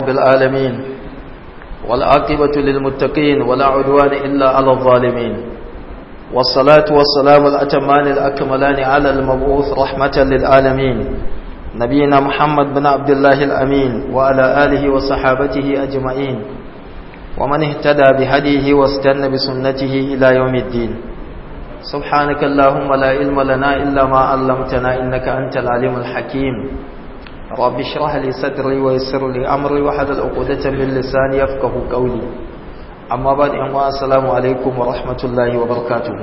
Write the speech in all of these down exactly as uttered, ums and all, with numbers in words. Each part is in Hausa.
بالعالمين والعاقبة للمتقين ولا عدوان إلا على الظالمين والصلاة والسلام الأتمان الأكملان على المبعوث رحمة للعالمين نبينا محمد بن عبد الله الأمين وعلى آله وصحابته أجمعين ومن اهتدى بهديه واستنى بسنته إلى يوم الدين سبحانك اللهم لا علم لنا إلا ما علمتنا إنك أنت العليم الحكيم رب اشرح لي صدري ويسر لي امري واحلل عقدة من لساني يفقهوا قولي اما بعد السلام عليكم ورحمه الله وبركاته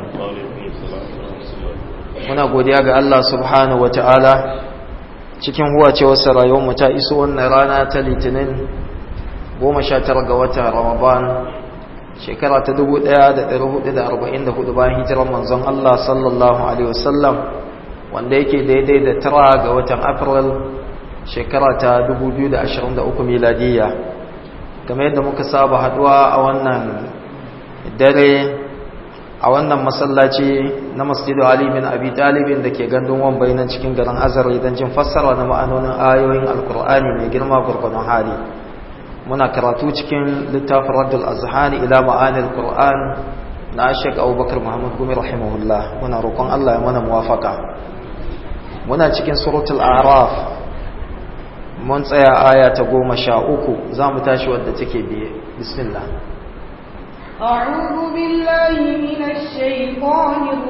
muna godiya ga Allah subhanahu wataala cikin huwacewar rayuwar mu ta iso wannan rana ta litinin goma sha tara ga watan Ramadan shekara ta dubu ɗaya da ɗari hudu da arba'in da hudu bayan hijirar manzon Allah sallallahu alaihi wasallam wanda yake daidai da tara ga watan April shekara ta dubu biyu da ashirin da uku miladiyya kamar yadda muka saba haduwa a wannan dare a wannan masallaci na Masjidu Ali bin Abi Talib da ke gandun Wambai nan cikin garin Azare don jin fassara na ma'anonin ayoyin Alkur'ani mai girma gurgurdan hali muna karatu cikin littafin Raddul Azhani ila ma'anil Qur'an na Sheikh Abubakar Muhammad Gumi rahimahullah muna roƙon Allah ya mana muwafaka muna cikin suratul A'raf mun tsaya aya ta goma sha uku za mu tashi wadda take biye bismillah a'udhu billahi minash shaitanir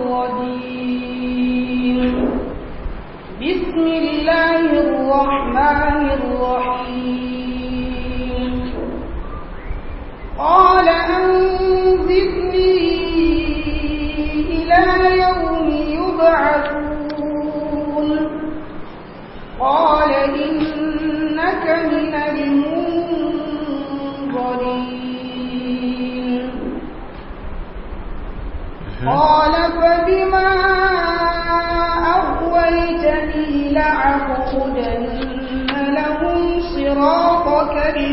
rajim bismillahir rahmanir rahim qala anzirni ila yawmi yub'athun qala in إنك من المنظرين قال فبما أغويتني لأقعدن لهم صراطك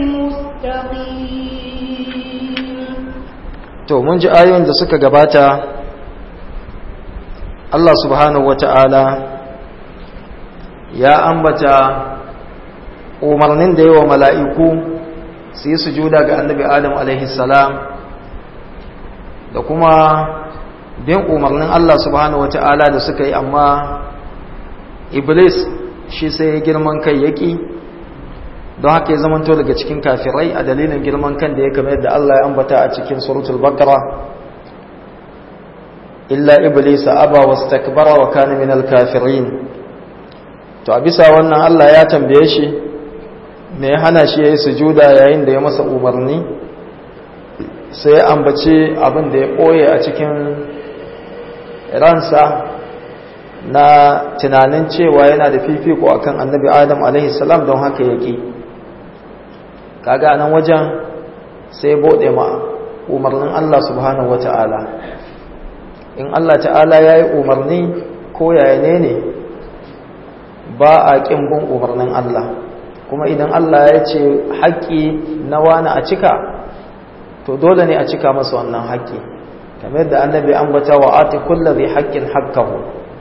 المستقيم. to mun ji ayoyin da suka gabata Allah subhanahu wata'ala ya ambata umarnin da yawa mala'iku su yi sujuda ga annabi Adam alaihi salam da kuma bin umarnin Allah subhanahu wata'ala da suka yi amma Iblis shi sai ya girman kai yaki don haka ya zamanto daga cikin kafirai a dalilin girman kan da ya kama yadda Allah ya ambata a cikin suratul Baqara illa Iblis aba wastakbara wa kana minal kafirin. To a bisa wannan Allah ya tambaye shi me ya hana shi ya yi sujuda yayin da ya masa umarni sai ya ambace abin da ya ɓoye a cikin ransa na tunanin cewa yana da fifiko akan annabi Adam alaihi salam don haka ya ƙi kaga nan wajen sai ya bode ma umarnin Allah subhanahu wata'ala in Allah ta'ala ya yi umarni ko yaya ne ne ba a ƙin bin umarnin Allah kuma idan Allah ya ce haƙƙi na wani a cika to dole ne a cika masa wannan haƙƙi kamar yadda annabi ambata wa ati kulli haqqin haqqahu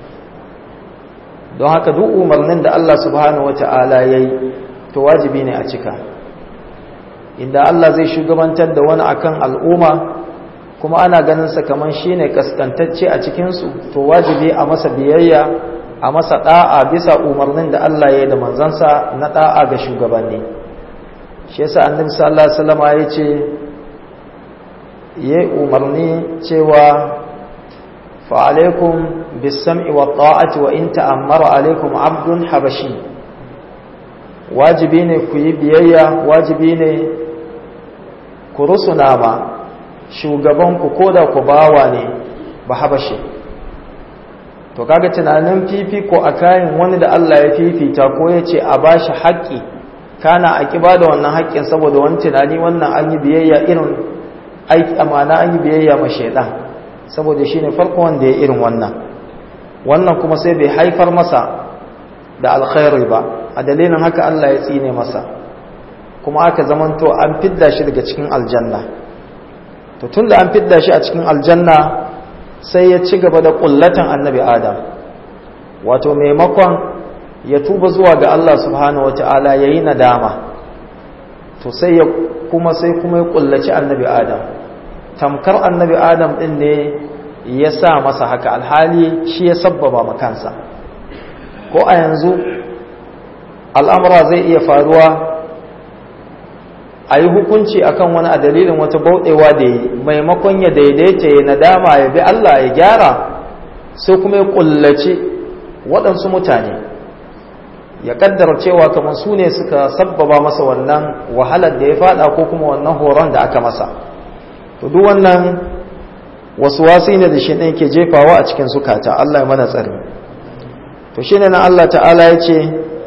don haka duk umarnin da Allah subhanahu wata'ala yayi to wajibi ne a cika inda Allah zai shugabantar da wani akan al'umma kuma ana ganin sa kaman shine kaskantacce a cikin su to wajibi a masa biyayya a masa da'a bisa umarnin da Allah ya yi da manzansa na da'a ga shugabanni shi yasa annabi sallallahu alaihi wasallam ya ce yayi umarni cewa fa alaikum bis-sam'i wat-ta'ati wa in ta'ammara alaikum 'abdun habashi wajibi ne ku yi biyayya wajibi ne ku rusuna ma shugaban ku koda ku bawa ne ba habashi to kaga tunanin fifiko a kayan wani da Allah ya fifita ko ya ce a bashi haƙƙi kana a ƙiba da wannan haƙƙin saboda wani tunani wannan an yi biyayya irin aiki amana an yi biyayya ma shaidan saboda shine farko wanda ya irin wannan wannan kuma sai bai haifar masa da alkhairi ba a dalilin haka Allah ya tsine masa kuma aka zamanto an fidda shi daga cikin aljanna to tunda an fidda shi a cikin aljanna sai ya ci gaba da kullatan annabi Adam wato maimakon ya tuba zuwa ga Allah subhanahu wataala yayi nadama to sai ya kuma sai kuma ya kullaci annabi adam tamkar annabi adam din ne ya sa masa haka, alhali shi ya sabbaba makansa. Ko a yanzu al'amura zai iya faruwa a yi hukunci akan wani a dalilin wata bauɗewa da yi, maimakon ya daidaita ya nadama ya bi Allah ya gyara, sai kuma ya kullaci waɗansu mutane ya kaddara cewa kamar su ne suka sabbaba masa wannan wahalar da ya fada ko kuma wannan horon da aka masa. To duk wannan wasu wasi ne da shi ne ke jefawa a cikin zukata, Allah ya mana tsari. To shi ne na Allah ta'ala ya ce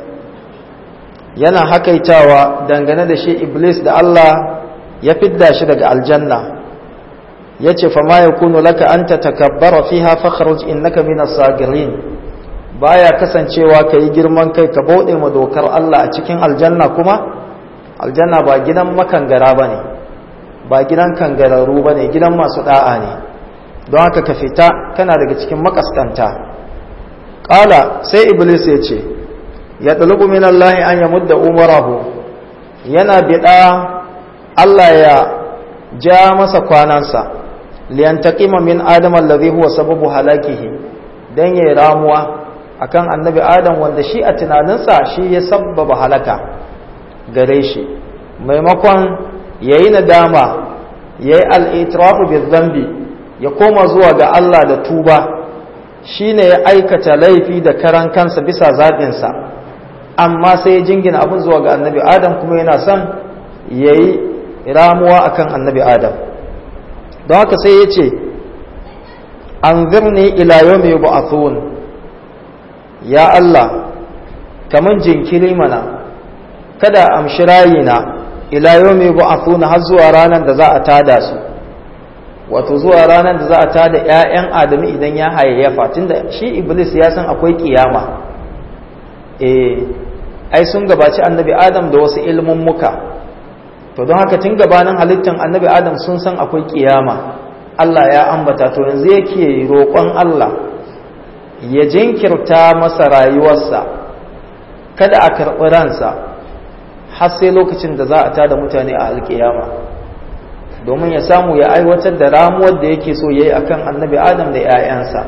yana hakaitawa dangane da shi Iblis da Allah ya fidda shi daga aljanna, ya ce fa ma yakunu laka an tatakabbara fiha fakhruj innaka minas sagirin. Baya kasancewa ka yi girman kai ka bauɗe ma dokar Allah a cikin aljanna, kuma aljanna ba gidan makangara ba ne, ba gidan kangararru ba ne, gidan masu ɗa'a ne, don haka ka fita kana daga cikin makaskanta. Ƙala sai Iblis ya ce ya ɗalubu min Allah an ya mudda umarahu, yana biɗa Allah ya ja masa kwanansa, liyantaƙima min adam allazi huwa sababu halakihi, don ya ramuwa akan annabi adam wanda shi a tunaninsa shi ya sabbaba halaka gare shi, maimakon ya yi nadama ya yi al'itirafu bi zambi ya koma zuwa ga Allah da tuba, shi ne ya aikata laifi da karan kansa bisa zaɓinsa, amma sai ya jingina abin zuwa ga annabi adam kuma yana son ya yi ramuwa akan annabi adam. Don haka sai ya ce an zirni ila yau mai ba'athun, ya Allah kaman jinkiri mana kada amshi rayina ila yawmi ba'athuna har zuwa ranar da za a tada su, wato zuwa ranar da za a tada ƴaƴan Adamu idan ya hayayyafa, tunda shi Iblis ya san akwai kiyama. eh ai sun gabaci annabi Adam da wasu ilmin muka, to don haka tun gabanin halittar annabi Adam sun san akwai kiyama, Allah ya ambata. To yanzu yake roƙon Allah ya jinkirta masa rayuwarsa, kada a karɓi ransa har sai lokacin da za a tada mutane a alƙiyama, domin ya samu ya aiwatar da ramuwar da yake so ya yi a kan annabi Adam da ‘ya'yansa.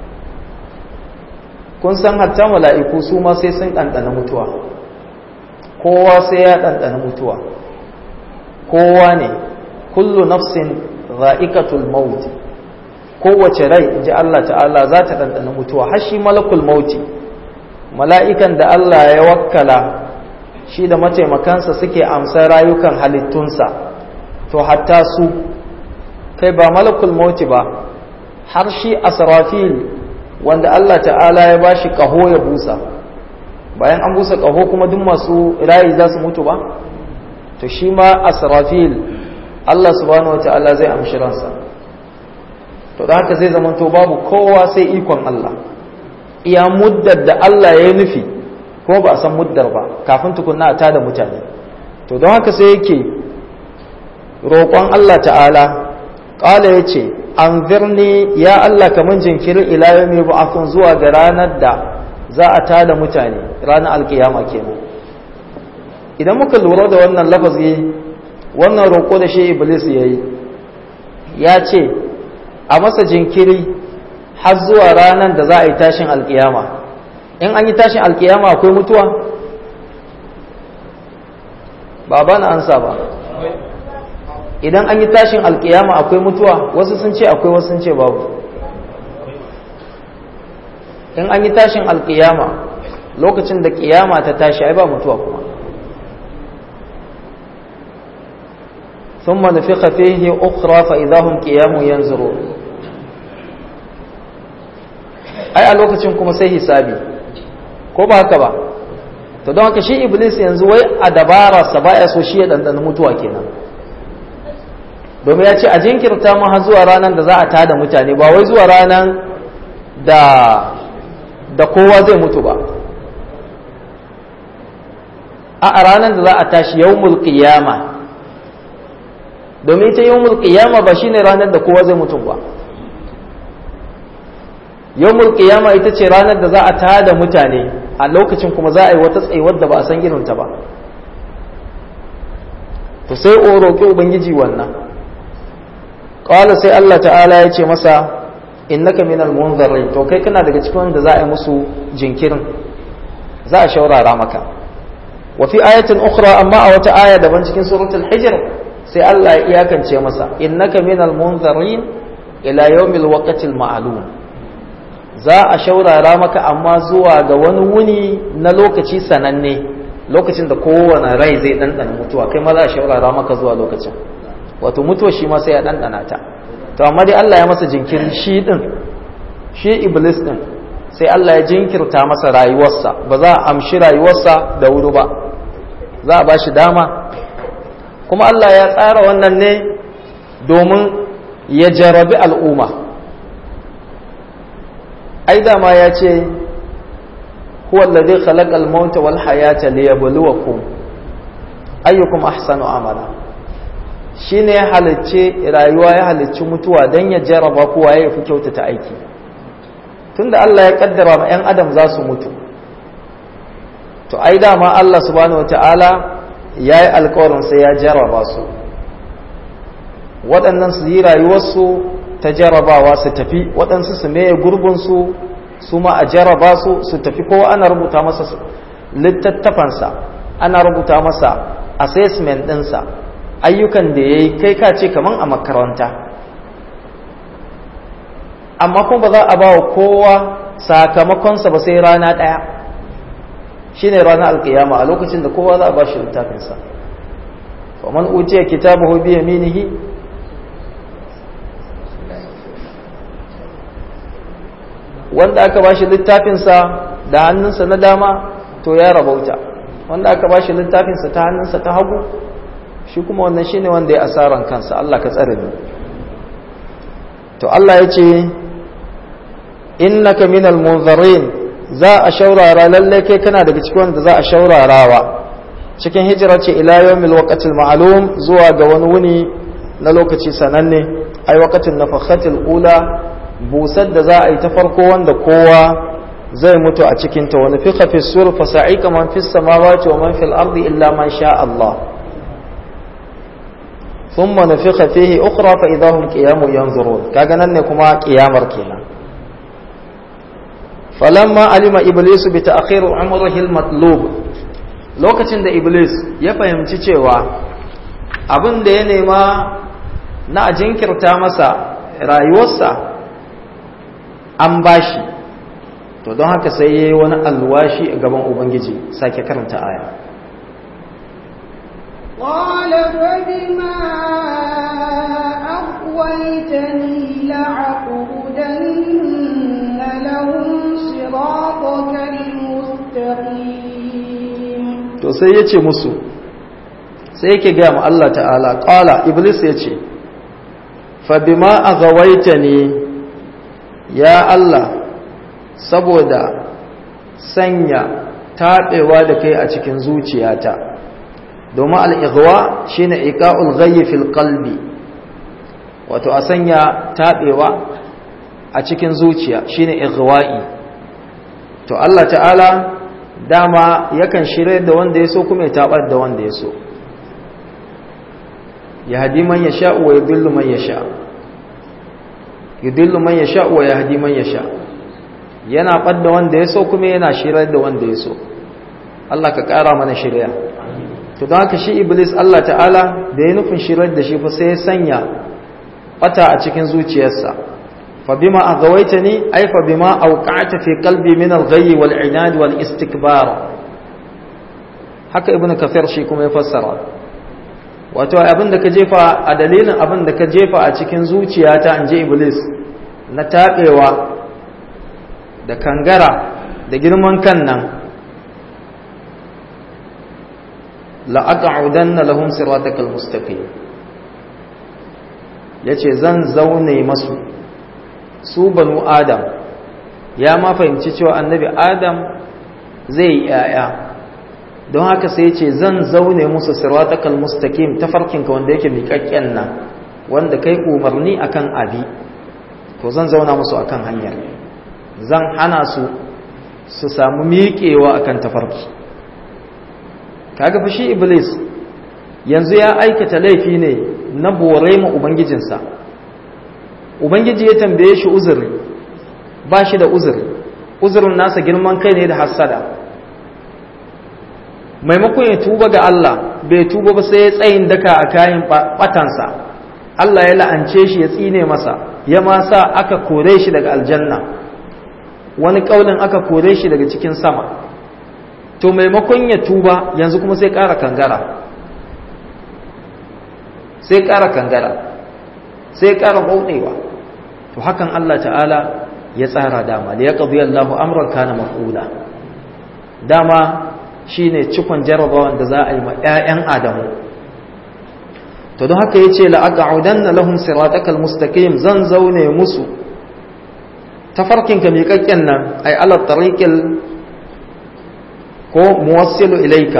Kun san hatta mala'iku su ma sai sun ɗanɗana mutuwa, kowa sai ya ɗanɗana mutuwa, kowa ne, kullu nafsin za'ikatul maut, kowace rai in ji Allah ta'ala za ta ɗanɗana mutuwa, har shi malakul mauti, mala'ikan da Allah ya wakkala shi da mataimakansa suke amsar rayukan halittunsa, to hatta su kai ba malakul mauti ba, har shi asrafil wanda Allah ta'ala ya ba shi ƙaho ya busa, bayan an busa ƙaho kuma duk masu rayi za su mutu ba, to shi ma asrafil Allah subhanahu wa ta'ala zai amshi ransa. To da haka zai zamanto babu kowa sai ikon Allah, iya muddar da Allah ya yi nufi kuma ba a san muddar ba kafin tukunna a tada mutane. To don haka sai yake roƙon Allah ta'ala, ƙala ya ce an zirni ya Allah kamun jinkiri ila yau mai ba'afin zuwa ga ranar da za a tada mutane, ranar alkiyama kenan. Idan muka lura da wannan lafazi, wannan roƙo da shi Iblis ya yi, ya ce a masa jinkiri har zuwa ranar da za a yi tashin alkiyama. In an yi tashin alkiyama akwai mutuwa? ba ba na ansa ba. Idan an yi tashin alkiyama akwai mutuwa? Wasu sun ce akwai, wasu sun ce babu. In an yi tashin alkiyama, lokacin da kiyama ta tashi ai ba mutuwa kuma. ثم نفخ فيه أخرى فإذا هم قيام ينظرون. ai a lokacin kuma sai hisabi, ko ba haka ba? To don haka shi Iblis yanzu wai a dabararsa ba ya so shi ya dandana mutuwa kenan, domin ya ce a jinkirta mu har zuwa ranar da za a tada mutane, ba wai zuwa ranar da da kowa zai mutu ba, a ranar da za a tashi yawmul qiyama, domin ita yawmul qiyama ba shine ranar da kowa zai mutu ba. Yawmul qiyama ita ce ranar da za a tada mutane, a lokacin kuma za a yi wata tsayuwar da ba a san irinta ba. to sai o roƙi ubangiji wannan qala sai Allah ta'ala ya ce masa innaka minal munzirin to kai kana daga cikin wanda za a yi musu jinkirin za a shaurara maka wa fi ayatin ukhra amma a wata aya daban cikin suratul hijr sai Allah ya iyakance masa innaka minal munzirin ila yawmil waqtil ma'lum za a shaurara maka amma zuwa ga wani wuni na lokaci sananne lokacin da kowane rai zai dandana mutuwa kai ma za a shaurara maka zuwa lokacin wato mutuwa shi ma sai ya dandana ta to amma dai Allah ya masa jinkirin shi din shi iblis din sai Allah ya jinkirta masa rayuwarsa ba za a amshi rayuwarsa da wuri ba za a ba shi dama kuma Allah ya tsara wannan ne domin ya jarabi al'umma ai dama ya ce huwa alladhi khalaqa al-mauta wal hayata liyabluwakum ayyukum ahsanu amala shine ya halicce rayuwa ya halicci mutuwa dan ya jaraba kowa ya fi kyautata aiki tunda Allah ya kaddara ma 'yan adam za su mutu to ai dama Allah subhanahu wataala yayi alƙawarin sai ya jaraba su waɗannan su yi rayuwarsu ta jarabawa su tafi waɗansu su meye gurbinsu su ma a jaraba su su tafi kowa ana rubuta masa littattafansa ana rubuta masa assessment ɗinsa ayyukan da ya yi kai ka ce kaman a makaranta amma kuma ba za a ba wa kowa sakamakonsa ba sai rana ɗaya shi ne ranar alƙiyama a lokacin da kowa za a ba shi littafinsa faman utiya kitabahu bi yaminihi wanda aka ba shi littafinsa da hannunsa na dama to ya rabauta wanda aka ba shi littafinsa ta hannunsa ta hagu shi kuma wannan shine wanda ya asaran kansa Allah ka tsare mu to Allah ya ce innaka minal munzirin za a shaurara lalle kai kana daga cikin wanda za a shaurarawa cikin hijira ce ila yawmil waqtil ma'lum zuwa ga wani wuni na lokaci sananne ai waqtin nafakhatil ula busar da za a yi ta farko wanda kowa zai mutu a cikin ta wani fiqa fi sur fa sa'ika man fis samawati wa man fil ardi illa man sha Allah thumma nafikha fihi ukhra fa idahum qiyamun yanzurun kaga nan ne kuma kiyamar kenan falamma alima iblis bi ta'khir umrihi al-matlub lokacin da iblis ya fahimci cewa abin da ya nema na jinkirta masa rayuwarsa an bashi to don haka sai yayi wani alwashi a gaban ubangiji sake karanta aya qala fa bima aghwaytani la'aqudanna lahum siratakal mustaqim to sai yace musu sai yake ga mu Allah ta'ala qala iblis yace fa bima aghwaytani ya Allah saboda sanya taɓewa da kai a cikin zuciyata domin al'igwa shi ne iƙa'ul ghayyi fil qalbi wato a sanya taɓewa a cikin zuciya shi ne igwa'i to Allah ta'ala dama yakan shirya da wanda ya so kuma ya taɓar da wanda ya so ya hadi man ya sha wa ya dillu man ya sha yudillu man yasha wa yahdi man yasha yana fadda wanda yaso kuma yana shirar da wanda yaso Allah ka kara mana shiriya to don haka shi iblis Allah ta'ala da ya nufin shirar da shi fa sai ya sanya bata a cikin zuciyarsa fa bima aghawaitani ay fa bima awqa'ta fi qalbi min al-ghayy wal-'inad wal-istikbar haka ibn kathir shi kuma ya fassara wato abin da ka jefa a dalilin abin da ka jefa a cikin zuciyata in je iblis na taɓewa da kangara da girman kan nan la'aqa'udanna lahum siratakal mustaqim yace zan zaune masu su banu adam ya ma fahimci cewa annabi adam zai yi yaya don haka sai ce zan zaune musu siratakal mustaqim tafarkinka wanda yake miƙaƙƙen nan wanda kai umarni akan abi to zan zauna musu akan hanyar zan hana su su samu miƙewa akan tafarki kaga fa shi iblis yanzu ya aikata laifi ne na bore ma ubangijinsa, ubangiji ya tambaye shi uzuri ba shi da uzuri, uzurin nasa girman kai ne da hassada. Maimakon ya tuba ga Allah bai tuba ba sai ya tsayin daka a kayan batansa, Allah ya la'ance shi ya tsine masa, ya ma sa aka kore shi daga aljanna, wani kaulin aka kore shi daga cikin sama. To maimakon ya tuba yanzu kuma sai ƙara kangara sai ƙara kangara sai ƙara bauɗewa. To hakan Allah ta'ala ya tsara dama, da ya ƙabi Allahu amran kana maf'ula. Dama shine cikon jarabawan da za a yi ma 'ya'yan Adamu. To don haka yace la aq'udanna lahum siratakal mustaqim, zan zaune musu tafarkinka miƙaƙƙen nan, ay ala tariqil ko muwassilu ilaika,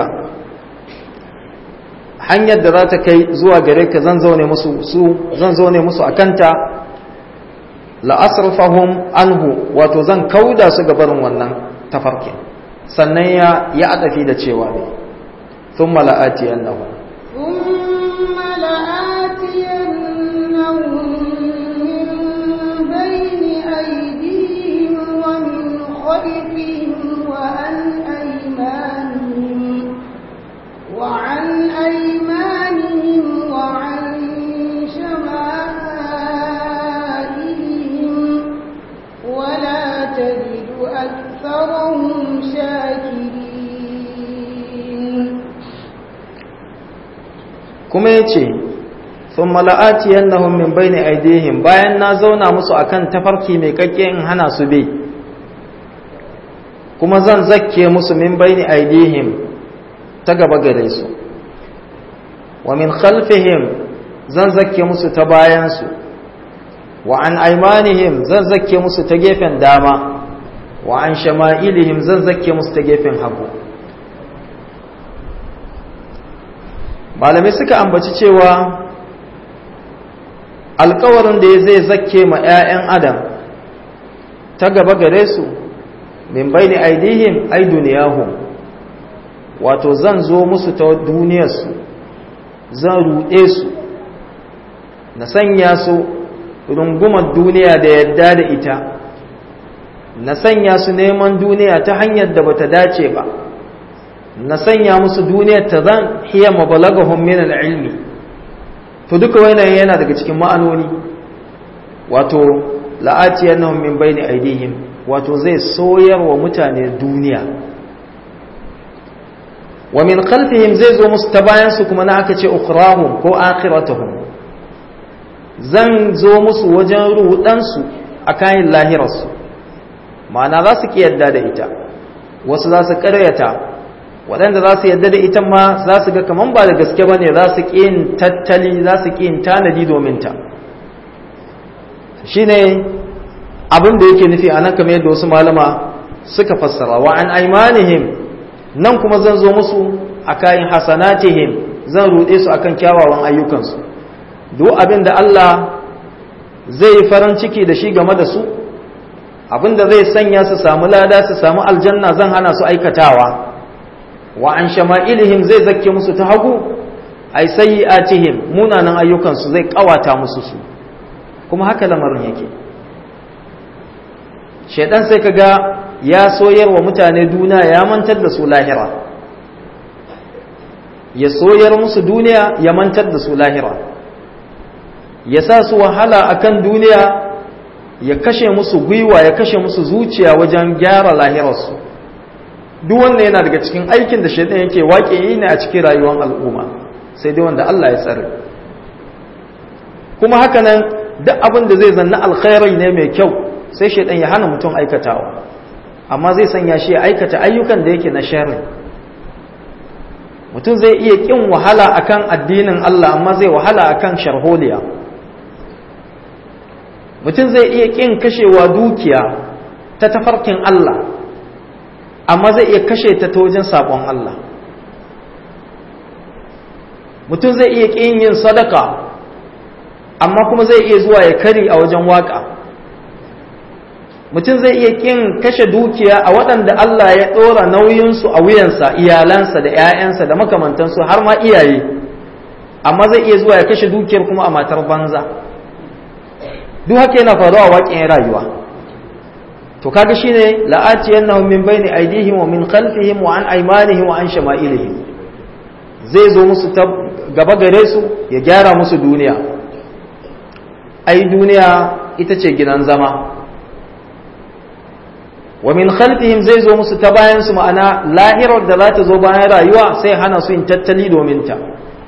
hanyar da za ta kai zuwa gare ka zan zaune musu su zan zaune musu akanta. La asrafahum anhu, wato zan kauda su ga barin wannan tafarkin. Sannan ya ya adafi da cewa ne thumma la'ati annahu thumma la'ati annahu min bayni aydihim wa min khalfihim wa an aymanihim wa an aymanihim wa an shama'ilihim wa la tajidu aktharahum kuma ya ce sun mala'ati yannahum min bayni aidihim, bayan na zauna musu akan tafarki mai kakke in hana su bi, kuma zan zakke musu min bayni aidihim ta gaba gare su, wa min khalfihim zan zakke musu ta bayansu, wa an aimanihim zan zakke musu ta gefen dama, wa an shama'ilihim zan zakke musu ta gefen hagu. Malamai suka ambaci cewa alkawarin da ya zai zakke ma 'ya'yan adam ta gaba gare su min bayni aidihim ay duniyahum, wato zan zo musu ta duniyarsu, zan ruɗe su, na sanya su rungumar duniya da yadda da ita, na sanya su neman duniya ta hanyar da bata dace ba, na sanya musu duniyar ta zan hiya mabalagahum min al-ilmi. To duka wannan yana daga cikin ma'anoni, wato la'ati annahum min bayni aydihim, wato zai soyar wa mutane duniya, wa min khalfihim zai zo musu ta bayan su kuma na aka ce ukhrahum ko akhiratuhum, zan zo musu wajen rudan su a kayan lahirarsu, ma'ana za su ki yadda da ita, wasu za su karyata, waɗanda za su yadda da ita ma za su ga kaman ba da gaske ba ne, za su ƙi yin tattali, za su ƙi yin tanadi domin ta. Shi ne abin da yake nufi a nan kamar yadda wasu malama suka fassara, wa an aimanihim, nan kuma zan zo musu a kayan hasanatihim, zan ruɗe su akan kyawawan ayyukansu. Duk abin da Allah zai yi farin ciki da shi game da su, abin da zai sanya su samu lada, su samu aljanna, zan hana su aikatawa. Wa an shama'ilihim zai zakke musu ta hagu, ai sayyi'atihim munanan ayyukansu zai kawata musu su. Kuma haka lamarin yake, shaidan sai kaga ya soyar wa mutane duniya, ya mantar da su lahira, ya soyar musu duniya ya mantar da su lahira, ya sa su wahala akan duniya, ya kashe musu gwiwa, ya kashe musu zuciya wajen gyara lahirarsu. Duk wanda yana daga cikin aikin da shaitan yake waƙe yi ne a cikin rayuwar al'umma, sai dai wanda Allah ya tsare. Kuma haka nan duk abin da zai zanna alkhairai ne mai kyau, sai shaitan ya hana mutum aikatawa, amma zai sanya shi ya aikata ayyukan da yake na sharri. Mutum zai iya kin wahala akan addinin Allah, amma zai wahala akan sharholiya. Mutum zai iya kin kashewa dukiya ta tafarkin Allah, amma zai iya kashe ta ta wajen saƙon Allah. Mutum zai iya ƙin yin sadaka, amma kuma zai iya zuwa ya kari a wajen waƙa. Mutum zai iya ƙin kashe dukiya a waɗanda Allah ya ɗora nauyinsu a wuyansa, iyalansa da ‘ya'yansa da makamantansu har ma iyaye, amma zai iya zuwa ya kashe dukiyar kuma a matar banza. Duk haka yana faruwa waƙin rayuwa. To kaga shine la'atiyannahum min bayni aydihim wa min khalfihim wa an aymanihim wa an shama'ilihim. Zai zo musu ta gaba gare su ya gyara musu duniya. Ai duniya ita ce gidan zama. Wa min khalfihim zai zo musu ta bayan su, ma'ana lahirar da za ta zo bayan rayuwa sai hana su yin tattali domin ta.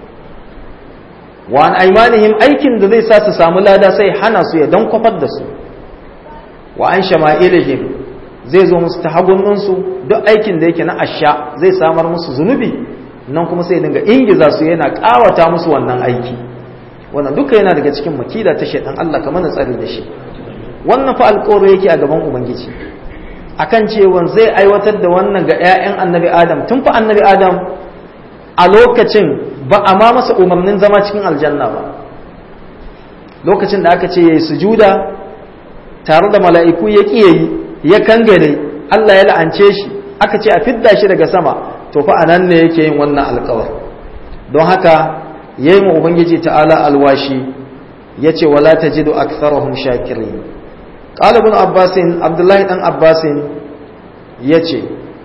Wa an aymanihim aikin da zai sa su samu lada sai hana su ya dan kwafar da su. Wa an shama'ilihim zai zo musu ta hagunninsu, duk aikin da yake na asha zai samar musu zunubi, nan kuma sai dinga ingiza su yana kawata musu wannan aiki. Wannan duka yana daga cikin makida ta shaitan, Allah kamar na tsari da shi. Wannan fa alƙawari yake a gaban ubangiji akan cewa zai aiwatar da wannan ga 'ya'yan annabi Adam. Tun fa annabi Adam a lokacin ba a ma masa umarnin zama cikin aljanna ba. Lokacin da aka ce yayi sujuda tare da mala'iku ya ƙi yayi, ya kangare, Allah ya la'ance shi, aka ce a fidda shi daga sama, to fa anan ne yake yin wannan alƙawar. Don haka yayi mu ubangiji ta'ala alwashi yace wala tajidu aktharahum shakirin. Qala ibn Abbas, Abdullahi dan Abbas yace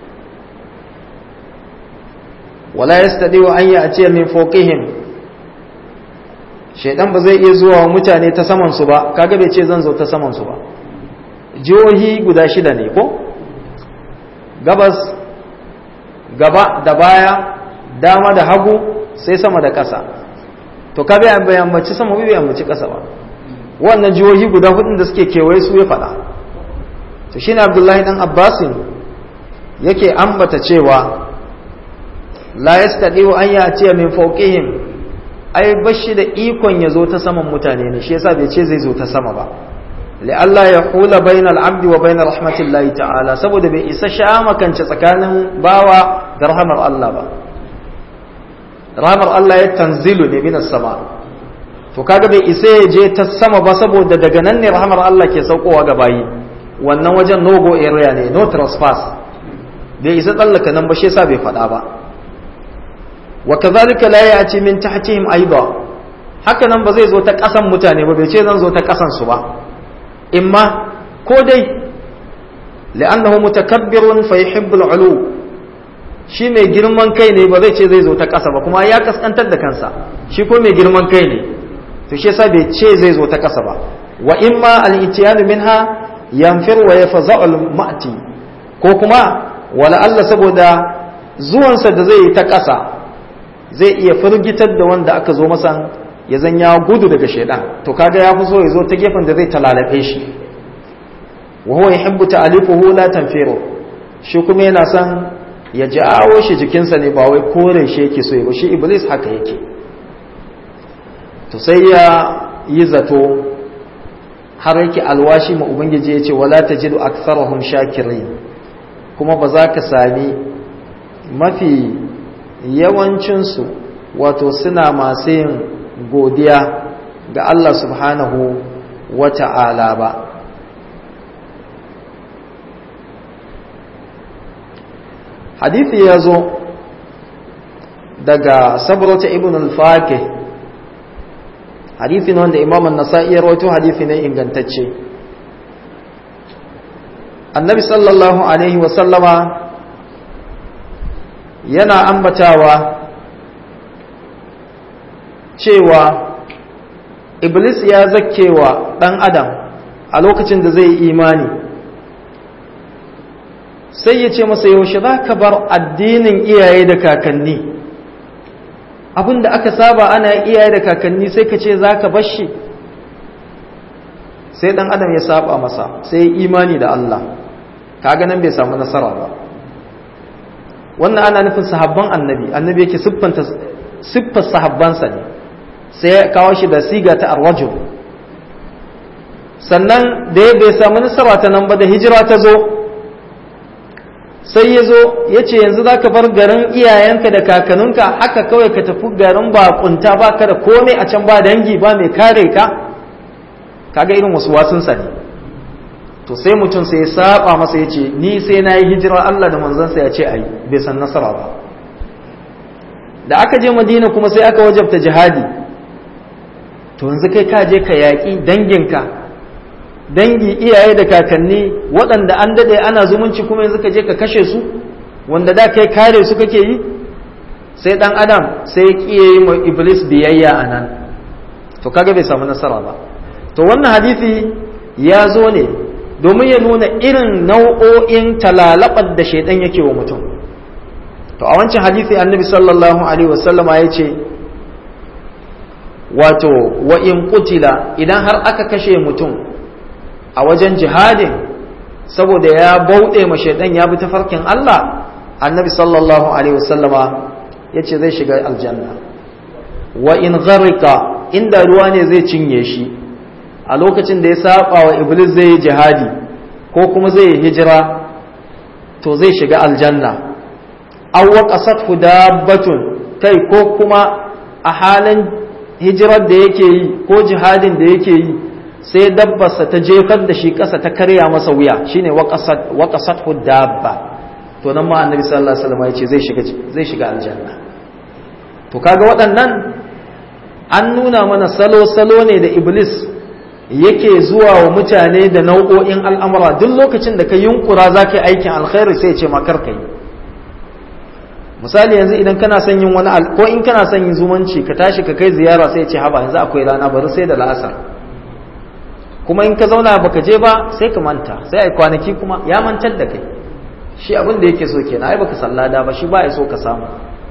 wala yastadiu an ya'tiya min fawqihim, shaidan ba zai iya zuwa mutane ta saman su ba. Kaga bai ce zan zo ta saman su ba. Jihohi guda shida ne ko? Gabas, gaba da baya, dama da hagu, sai sama da ƙasa. To ka bai yammaci sama, bai yammaci ƙasa ba. Wannan jihohi guda hudun da suke kewaye su ya faɗa. To shine Abdullahi dan Abbasin yake ambata cewa la yastadiu an ya'tiya min fawqihim, ai bashi da ikon ya zo ta saman mutane ne, shi yasa bai ce zai zo ta sama ba. li'alla ya hula bainal abdi wa bainar rahmatillahi ta'ala, saboda bai isa sha makance tsakanin bawa da rahamar Allah ba. Rahamar Allah ya tanzilu ne minas sama, to kaga bai isa ya je ta sama ba, saboda daga nan ne rahamar Allah ke saukowa ga bayi. Wannan wajen no go area ne, no trespass, bai isa tsallaka nan ba, shi yasa bai faɗa ba. wa kazalika la ya'ti min tahtihim aidan, haka nan ba zai zo ta ƙasan mutane ba, bai ce zan zo ta ƙasan su ba. imma ko dai li'annahu mutakabbirun fa yuhibbu al'ulu, shi mai girman kai ne, ba zai ce zai zo ta ƙasa ba, kuma ya kaskantar da kansa, shi ko mai girman kai ne, to shi yasa bai ce zai zo ta ƙasa ba. wa imma al-itiyanu minha yanfir wa yafza'u al-ma'ti, ko kuma wala Allah saboda zuwansa da zai yi ta ƙasa zai iya firgitar da wanda aka zo masa, ya zan ya gudu daga shaidan, to kaga ya fi so ya zo ta gefen da zai talalabe shi. wa huwa yuhibbu ta'alifuhu la tanfiru, shi kuma yana son ya jawo shi jikinsa ne, ba wai kore shi yake so ya ba. Shi iblis haka yake. To sai ya yi zato har yake alwashi ma ubangiji ya ce wala tajidu aktharahum shakirin, kuma ba za ka sami mafi yawancinsu wato suna masu yin godiya ga Allah subhanahu wa ta'ala ba. Hadithi ya zo daga sabrata ibn al-Fakih, hadithi ne wanda Imam an-Nasa'i ya rawaito, hadithi ne ingantacce. Annabi sallallahu alaihi wa sallama yana ambatawa cewa Iblis ya zakkewa ɗan adam a lokacin da zai yi imani, sai ya ce masa yaushe za ka bar addinin iyaye da kakanni, abinda aka saba ana iyaye da kakanni sai ka ce za ka bar shi. Sai ɗan adam ya saba masa, sai ya imani da Allah, kaga nan bai samu nasara ba. Wannan ana nufin sahabban annabi, annabi yake siffanta siffar sahabbansa ne, sai ya kawo shi da siga ta arwajul. Sannan da ya bai samu nasara ta nan ba, da hijira ta zo, sai ya zo ya ce yanzu za ka bar garin iyayenka da kakanninka haka kawai ka tafi garin bakunta, ba ka da komai a can, ba dangi, ba mai kare ka, kaga irin wasu wasunsa ne. To sai mutum sai ya saba masa ya ce ni sai na yi hijira, Allah da manzansa ya ce ayi, bai san nasara ba. da aka je madina kuma sai aka wajabta jihadi. To yanzu kai ka je ka yaƙi danginka, dangi iyaye da kakanni waɗanda an daɗe ana zumunci, kuma yanzu ka je ka kashe su wanda da kai kare su kake yi. Sai ɗan adam sai ya ƙiye yi ma iblis biyayya a nan, to kaga bai samu nasara ba. To wannan hadisi ya zo ne domin ya nuna irin nau'o'in talalabar da shaidan yake wa mutum. To a wancan hadisi annabi sallallahu alaihi wasallama ya ce wato wa in qutila, idan har aka kashe mutum a wajen jihadin saboda ya bauɗe ma shaidan ya bi tafarkin Allah, annabi sallallahu alaihi wasallama ya ce zai shiga aljanna. Wa in gharika, inda ruwa ne zai cinye shi a lokacin da ya saba wa iblis zai yi jihadi ko kuma zai yi hijira, to zai shiga aljanna. Aw waqasathu dabbatun, kai ko kuma a halin hijirar da yake yi ko jihadin da yake yi sai dabbarsa ta jefar da shi ƙasa ta karya masa wuya, shine waqasat waqasathu dabba, to nan ma annabi sallallahu alaihi wasallam ya ce zai shiga zai shiga aljanna. To kaga waɗannan an nuna mana salo-salo ne da iblis yake zuwa wa mutane da nau'o'in al'amura. Duk lokacin da ka yunkura za ka yi aikin alkhairi sai ce makar ka yi. Misali yanzu idan kana son yin wani ko in kana son yin zumunci ka tashi ka kai ziyara sai ce haba yanzu akwai rana bari sai da la'asar, kuma in ka zauna baka je ba sai ka manta, sai ai kwanaki kuma ya mantar da kai. Shi abin da yake so kenan, ai baka sallada ba, shi ba ya so ka samu.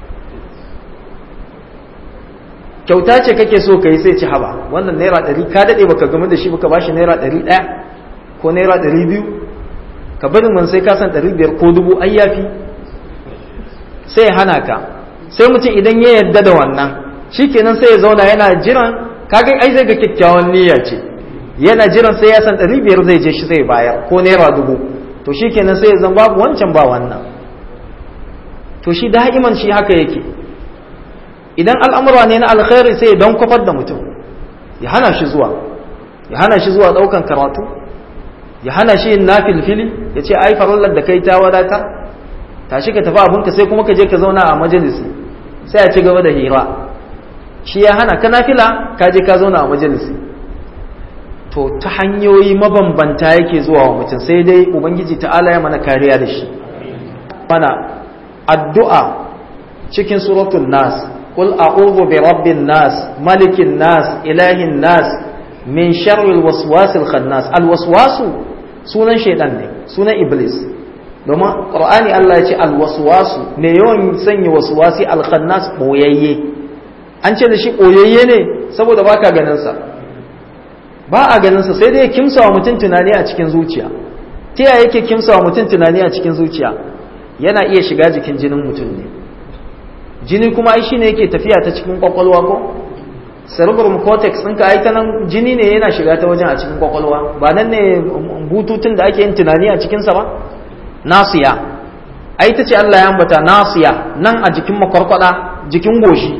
Kyauta ce kake so ka yi sai ci haba wannan naira ɗari ka daɗe baka game da shi baka bashi naira ɗari ɗaya ko naira ɗari biyu, ka bari man sai ka san ɗari biyar ko dubu ai yafi, sai ya hana ka. Sai mutum idan ya yarda da wannan shikenan sai ya zauna yana jiran, kaga ai zai ga kyakkyawan niyya ce, yana jiran sai ya san ɗari biyar zai je shi zai bayar ko naira dubu, to shikenan sai ya zan babu wancan ba wannan. To shi da'iman shi haka yake, idan al'amura ne na alkhairi sai don kwafar da mutum, ya hana shi zuwa ya hana shi zuwa ɗaukan karatu, ya hana shi yin nafilfili, ya ce ai farallar da kai ta wadata, tashi ka tafi abinka, sai kuma ka je ka zauna a majalisi sai a ci gaba da hira. Shi ya hana ka nafila, ka je ka zauna a majalisi. To ta hanyoyi mabambanta yake zuwa wa mutum, sai dai ubangiji ta'ala ya mana kariya da shi. Mana addu'a cikin suratul nas, قل أعوذ برب الناس ملك الناس إله الناس من شر الوسواس الخناس. الوسواس sunan shaitan ne, sunan iblis, domin qur'ani Allah ya ce alwaswasu, me yawan sanya waswasi, alkhannas boyayye. An ce da shi boyayye ne saboda baka ganin sa, ba a ganin sa, sai dai kimsawa mutum tunani a cikin zuciya. Ta yaya yake kimsawa mutum tunani a cikin zuciya? Yana iya shiga jikin jinin mutum ne. Jini kuma ai shine yake tafiya ta cikin kwakwalwa ko cerebrum cortex ɗinka ai ta nan jini ne yana shiga ta wajen a cikin kwakwalwa, ba nan ne bututun da ake yin tunani a cikinsa ba. Nasiya ai ta ce Allah ya ambata nasiya nan a jikin makwarkwada, jikin goshi,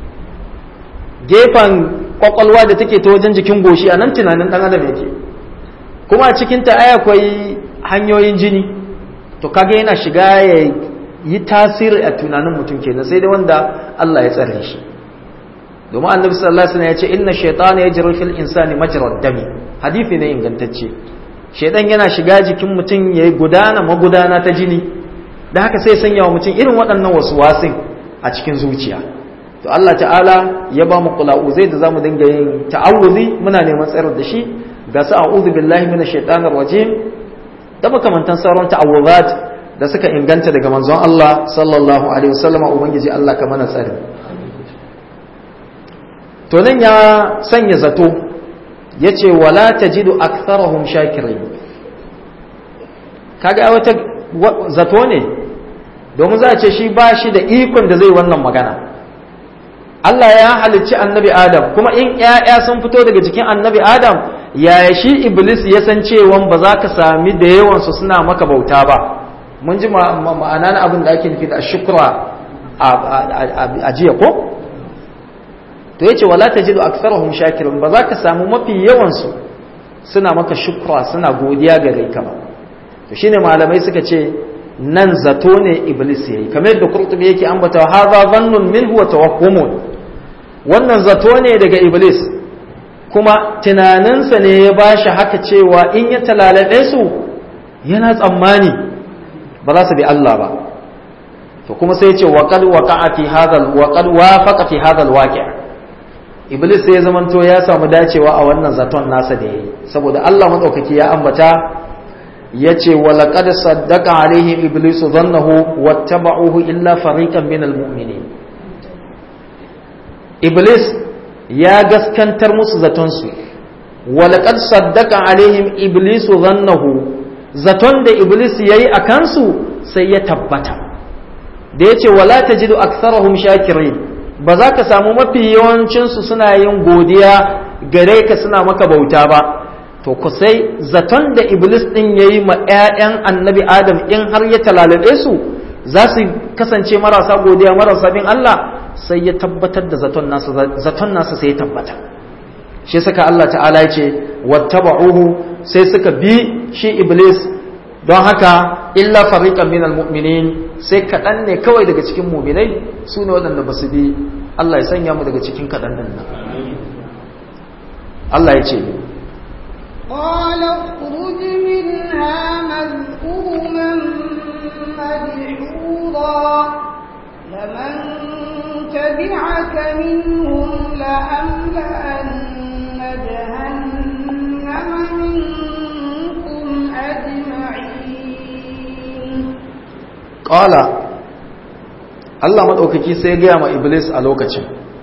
gefen kwakwalwa da take ta wajen jikin goshi, a nan tunanin ɗan adam yake. Kuma a cikinta ai akwai hanyoyin jini, to kaga yana shiga ya yi tasiri a tunanin mutum kenan, sai dai wanda Allah ya tsare shi. Domin annabi sallallahu alaihi wasallam ya ce inna shaytana yajri fil insani majra dami, hadisi ne ingantacce. Shaytan yana shiga jikin mutum yayi gudana magudana ta jini, da haka sai sanya wa mutum irin waɗannan waswasin a cikin zuciya. To Allah ta'ala ya ba mu qula'uzai da zamu dinga yin ta'awuzi, muna neman tsaro da shi, ga su a'udhu billahi minash shaitanir rajim da makamantan sauran ta'awuzat da suka inganta daga manzon Allah sallallahu alaihi wasallam. Ubangiji Allah ka mana tsari. To nan ya sanya zato, yace wala tajidu aktharahum shakirin. Kaga wata zato ne, domin za a ce shi ba shi da ikon da zai wannan magana. Allah ya halicci annabi Adam, kuma in ƴaƴa sun fito daga jikin annabi Adam, yaya shi Iblis ya san cewa ba za ka sami da yawansu suna maka bauta ba. Mun ji ma'ana na abin da ake nufi da shukra a jiya ko? To yace wala tajidu aktharuhum shakirun, ba za ka samu mafi yawansu suna maka shukra, suna godiya gare ka ba. To shine malamai suka ce nan zato ne iblis yayi kamar yadda Qurtubi yake ambata hadha dhannun minhu wa tawahhumun wannan zato ne daga iblis kuma tunaninsa ne ya bashi haka cewa in ya talalabe su yana tsammani ba za su bi Allah ba to kuma sai ya ce wa qad waqa'a fi hadha wa qad wafaqa fi hadha alwaqi' iblis sai ya zamanto ya samu dacewa a wannan zaton nasa da yayi saboda Allah madaukaki ya ambata yace wa laqad saddaqa alaihim iblisu dhannahu wattaba'uhu illa fariqan minal mu'minin iblis ya gaskantar musu zaton su wa laqad saddaqa alaihim iblisu dhannahu zaton da iblis yayi akan su sai ya tabbata da yace wala tajidu aktharahum shakirin ba za ka samu mafi yawancinsu suna yin godiya gare ka suna maka bauta ba to ku sai zaton da iblis din ya yi ma 'ya'yan annabi adam in har ya talalabe su za su kasance marasa godiya marasa bin Allah sai ya tabbatar da zaton nasa zaton nasa sai ya tabbata shi saka Allah ta'ala ya ce wattaba'uhu sai suka bi shi iblis don haka illa fariqan minal mu'minin sai kaɗan ne kawai daga cikin muminai su ne waɗanda ba su bi Allah ya sanya mu daga cikin kaɗan nan Allah ya ce قال اخرج منها مذءوما مدحورا لمن تبعك منهم لأملأن جهنم منكم أجمعين Ƙala Allah maɗaukaki sai gaya ma Iblis a lokacin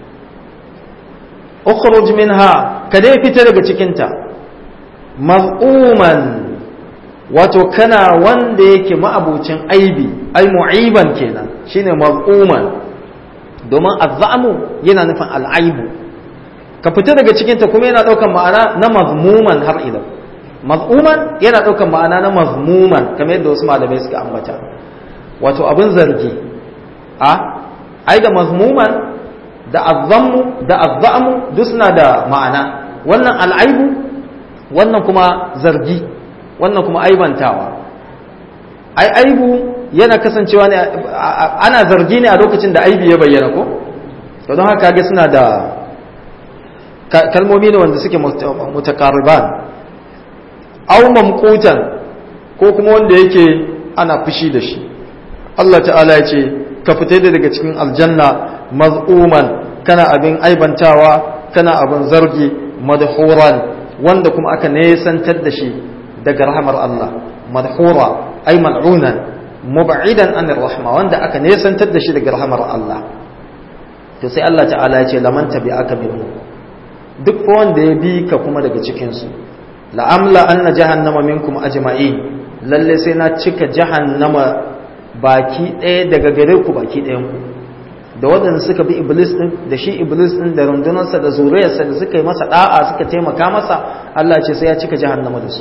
ukhruj minha ka dai fita daga cikinta maz'uman wato kana wanda yake ma'abucin aibi ai mu'iban kenan shine maz'uman domin azzamu yana nufin al'aibu ka fita daga cikinta kuma yana ɗaukan ma'ana na mazmuman har ila maz'uman yana ɗaukan ma'ana na mazmuman kamar yadda wasu malamai suka ambata wato abin zargi a ai da mazmuman da azzamu da azzamu duk suna da ma'ana wannan al'aibu wannan kuma zargi wannan kuma aibantawa ai aibu yana kasancewa ne ana zargi ne a lokacin da aibi ya bayyana ko to don haka ga suna da kalmomi ne wanda suke mutaqarriban aw mamqutan ko kuma wanda yake ana fushi da shi Allah ta'ala ya ce ka fita daga cikin aljanna maz'uman kana abin aibantawa kana abin zargi madhuran wanda kuma aka nesantar da shi daga rahmar Allah madhura ay mal'unan mub'idan anir rahma wanda aka nesantar da shi daga rahmar Allah to sai Allah ta'ala ya ce laman tabi'aka minhu duk wanda ya bi ka kuma daga cikin su la'amla anna jahannama minkum ajma'in lalle sai na cika jahannama baki ɗaya daga gare ku baki ɗayan ku da waɗanda suka bi iblis ɗin da shi iblis ɗin da rundunarsa da zuriyarsa da suka yi masa ɗa'a suka taimaka masa Allah ce sai ya cika jahannama da su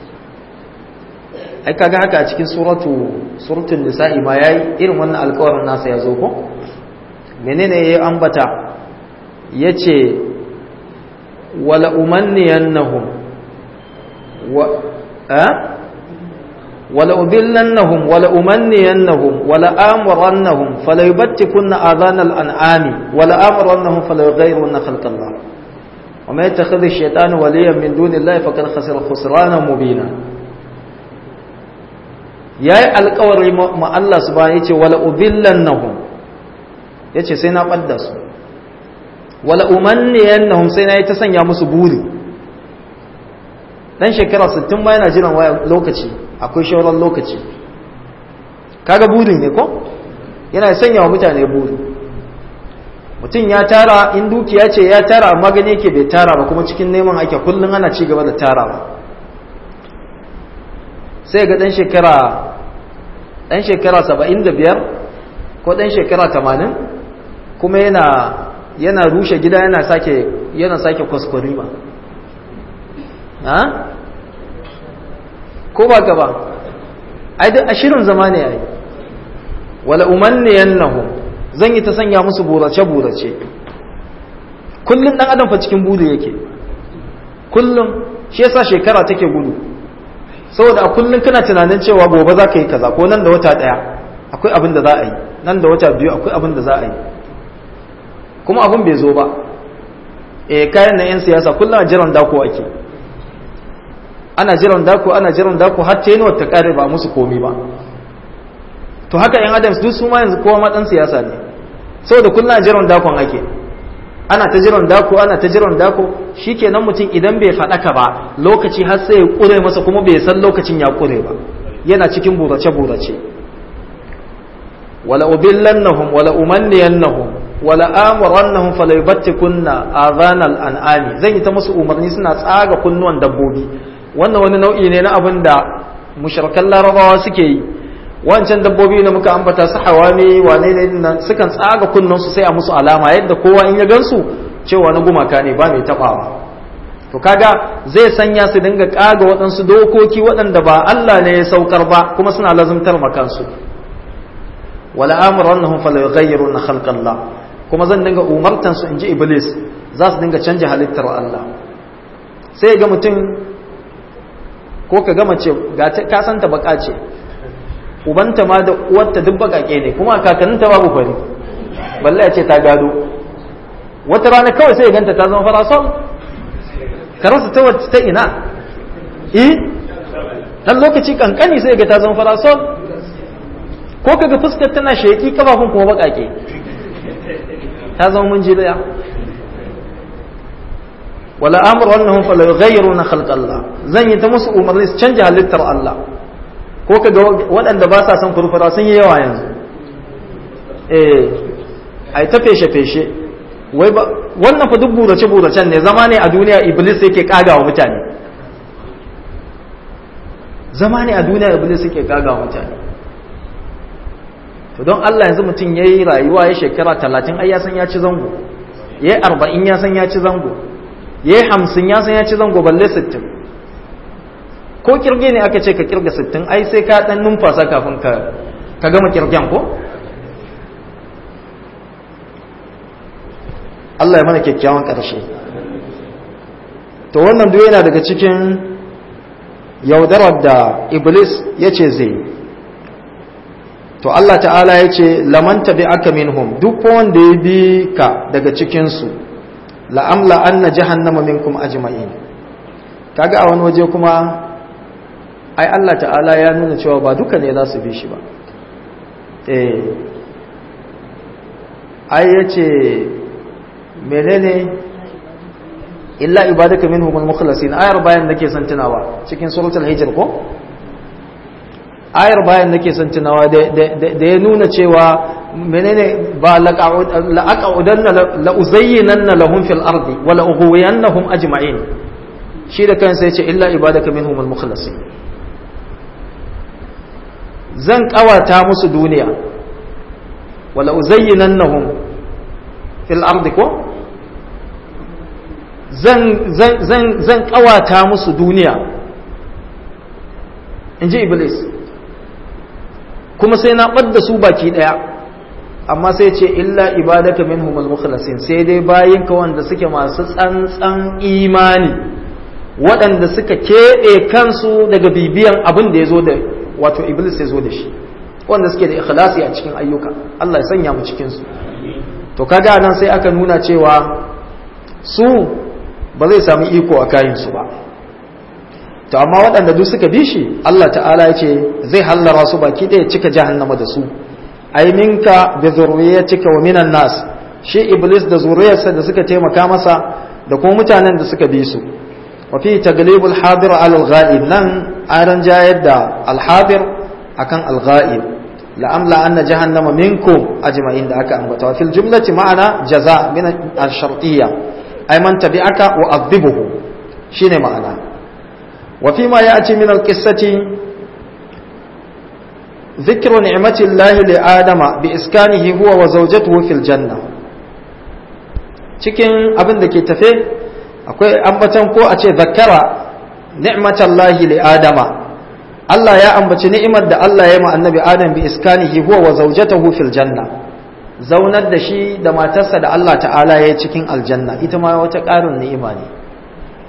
ai kaga haka a cikin suratu suratul nisa'i ma yayi irin wannan alƙawarin nasa ya zo ko menene yayi ambata yace wala umanniyannahum wa a ولأضلنهم ولأمنينهم ولآمرنهم فليبتكن آذان الأنعام ولآمرنهم فليغيرن خلق الله وما يتخذ الشيطان وليا من دون الله فقد خسر خسرانا مبينا yayi alƙawari ma Allah subhanahu yace wala udhillannahum yace sai na badda su wala umanniyannahum sai na yi ta sanya musu buri dan shekara sittin ba yana jiran waya lokaci akwai shauran lokaci kaga buri ne ko yana sanya wa mutane buri mutum ya tara in dukiya ce ya tara amma gani yake bai tara ba kuma cikin neman ake kullum ana ci gaba da tarawa sai ga dan shekara dan shekara saba'in da biyar ko dan shekara tamanin kuma yana yana rushe gida yana sake yana sake kwaskwarima ha ko ba ka ba ai da ashirin zama ne yayi wala umanniyannahum zan yi ta sanya musu burace burace kullun dan adam fa cikin buri yake kullum shi yasa shekara take gudu saboda a kullum kana tunanin cewa gobe za ka yi kaza ko nan da wata ɗaya akwai abin da za a yi, nan da wata biyu akwai abin da za a yi, kuma abin bai zo ba. E kayan na 'yan siyasa kullum a jiran dako ake, ana jiran dako ana jiran dako har ta yi wata ƙare ba musu komi ba. To haka 'yan adam duk su ma yanzu kowa ma ɗan siyasa ne, saboda kullum a jiran dakon ake, ana ta jiran dako ana ta jiran dako. Shikenan mutum idan bai faɗaka ba lokaci har sai ya ƙure masa kuma bai san lokacin ya ƙure ba, yana cikin burace-burace. wala ubillannahum wala umanniyannahum wala amurannahum falaybattikunna adhanal an'ami, zan yi ta musu umarni suna tsaga kunnuwan dabbobi. Wannan wani nau'i ne na abin da mushrikan larabawa suke yi. Wancan dabbobi da muka ambata su hawami wane ne nan sukan tsaga kunnunsu sai a musu alama yadda kowa in ya gansu cewa na gumaka ne ba mai tabawa. To kaga zai sanya su dinga kaga waɗansu dokoki waɗanda ba Allah ne ya saukar ba kuma suna lazumtar makansu. wala amrunhum fala yughayyiruna khalqallah, kuma zan dinga umartan su inji iblis za su dinga canja halittar Allah. Sai ga mutum ko ka ga mace ga ka santa baka ce, ubanta ma da uwarta duk bakake ne kuma kakanninta babu fari, balle ya ce ta gado. Wata rana kawai sai ya ganta ta zama farasol, karasa ta wacce ta ina eh dan lokaci kankani sai ga ta zama farasol, ko kaga fuskar tana sheki kafafun kuma bakake, ta zama mun jiliya. wala amru annahum fala yughayyiruna khalqallah, zan yi ta musu umarni su canja halittar Allah. Ko kaga waɗanda ba sa son furfura sun yi yawa yanzu, eh ai ta feshe feshe, wai ba wannan fa duk burace buracen ne, zama ne a duniya iblis yake kagawa mutane, zama ne a duniya iblis yake kagawa mutane. To don Allah yanzu mutum ya yi rayuwa ya shekara talatin ai ya san ya ci zango, ya yi arba'in ya san ya ci zango, ya yi hamsin ya san ya ci zango, balle sittin. Ko kirge ne aka ce ka kirga sittin ai sai ka ɗan numfasa kafin ka ka gama kirgen ko? Allah ya mana kyakkyawan ƙarshe. To wannan duk yana daga cikin yaudarar da iblis ya ce zai. To Allah ta'ala ya ce laman tabi'aka minhum, duk wanda ya bi ka daga cikinsu la'amla anna jahannama minkum ajma'in. Kaga a wani waje kuma ai Allah ta'ala ya nuna cewa ba duka ne za su bi shi ba. Eh ai yace menene illa ibadaka minhumul mukhlasin, ayar bayan nake son tunawa cikin suratul hijr ko ayar bayan nake son tunawa da ya nuna cewa menene ba la'aqaudanna la'uzayyinanna lahum fil ardi wa la'ughwiyannahum ajma'in, shi da kansa yace illa ibadaka minhumul mukhlasin, zan kawata musu duniya wa la'uzayyinannahum fil ardi ko zan zan zan zan kawata musu duniya inji iblis, kuma sai na ɓadda su baki ɗaya. Amma sai ce illa ibadaka minhumul mukhlasin, sai dai bayinka wanda suke masu tsantsan imani, waɗanda suka keɓe kansu daga bibiyan abin da ya zo da wato iblis ya zo da shi, wanda suke da ikhlasi a cikin ayyuka. Allah ya sanya mu cikin su. To kaga nan sai aka nuna cewa su ba zai sami iko a kayan su ba. To amma waɗanda duk suka bi shi Allah ta'ala ya ce zai hallara su baki ɗaya cika jahannama da su. Ai minka bi zurriyatika wa minan nas, shi iblis da zuriyarsa da suka taimaka masa da kuma mutanen da suka bi su. Wa fi taglibul hadir ala al-ghaib, nan an jayar da al-hadir akan al-ghaib. La amla anna jahannama minkum ajma'in da aka ambata. Wa fil jumlati ma'ana jaza min al-shartiyya, ay man tabi'aka wa adhibuhu, shine ma'ana. وفيما يأتي من القصة ذكر نعمة الله لآدم بإسكانه هو وزوجته في الجنة. cikin abin da ke tafe akwai ambatan ko a ce zakara ni'matallahi li adama, Allah ya ambaci ni'imar da Allah ya ma annabi Adam bi iskanihi huwa wa zawjatuhu fil janna, zaunar da shi da matarsa da Allah ta'ala ya cikin aljanna, ita ma wata ƙarin ni'ima ne.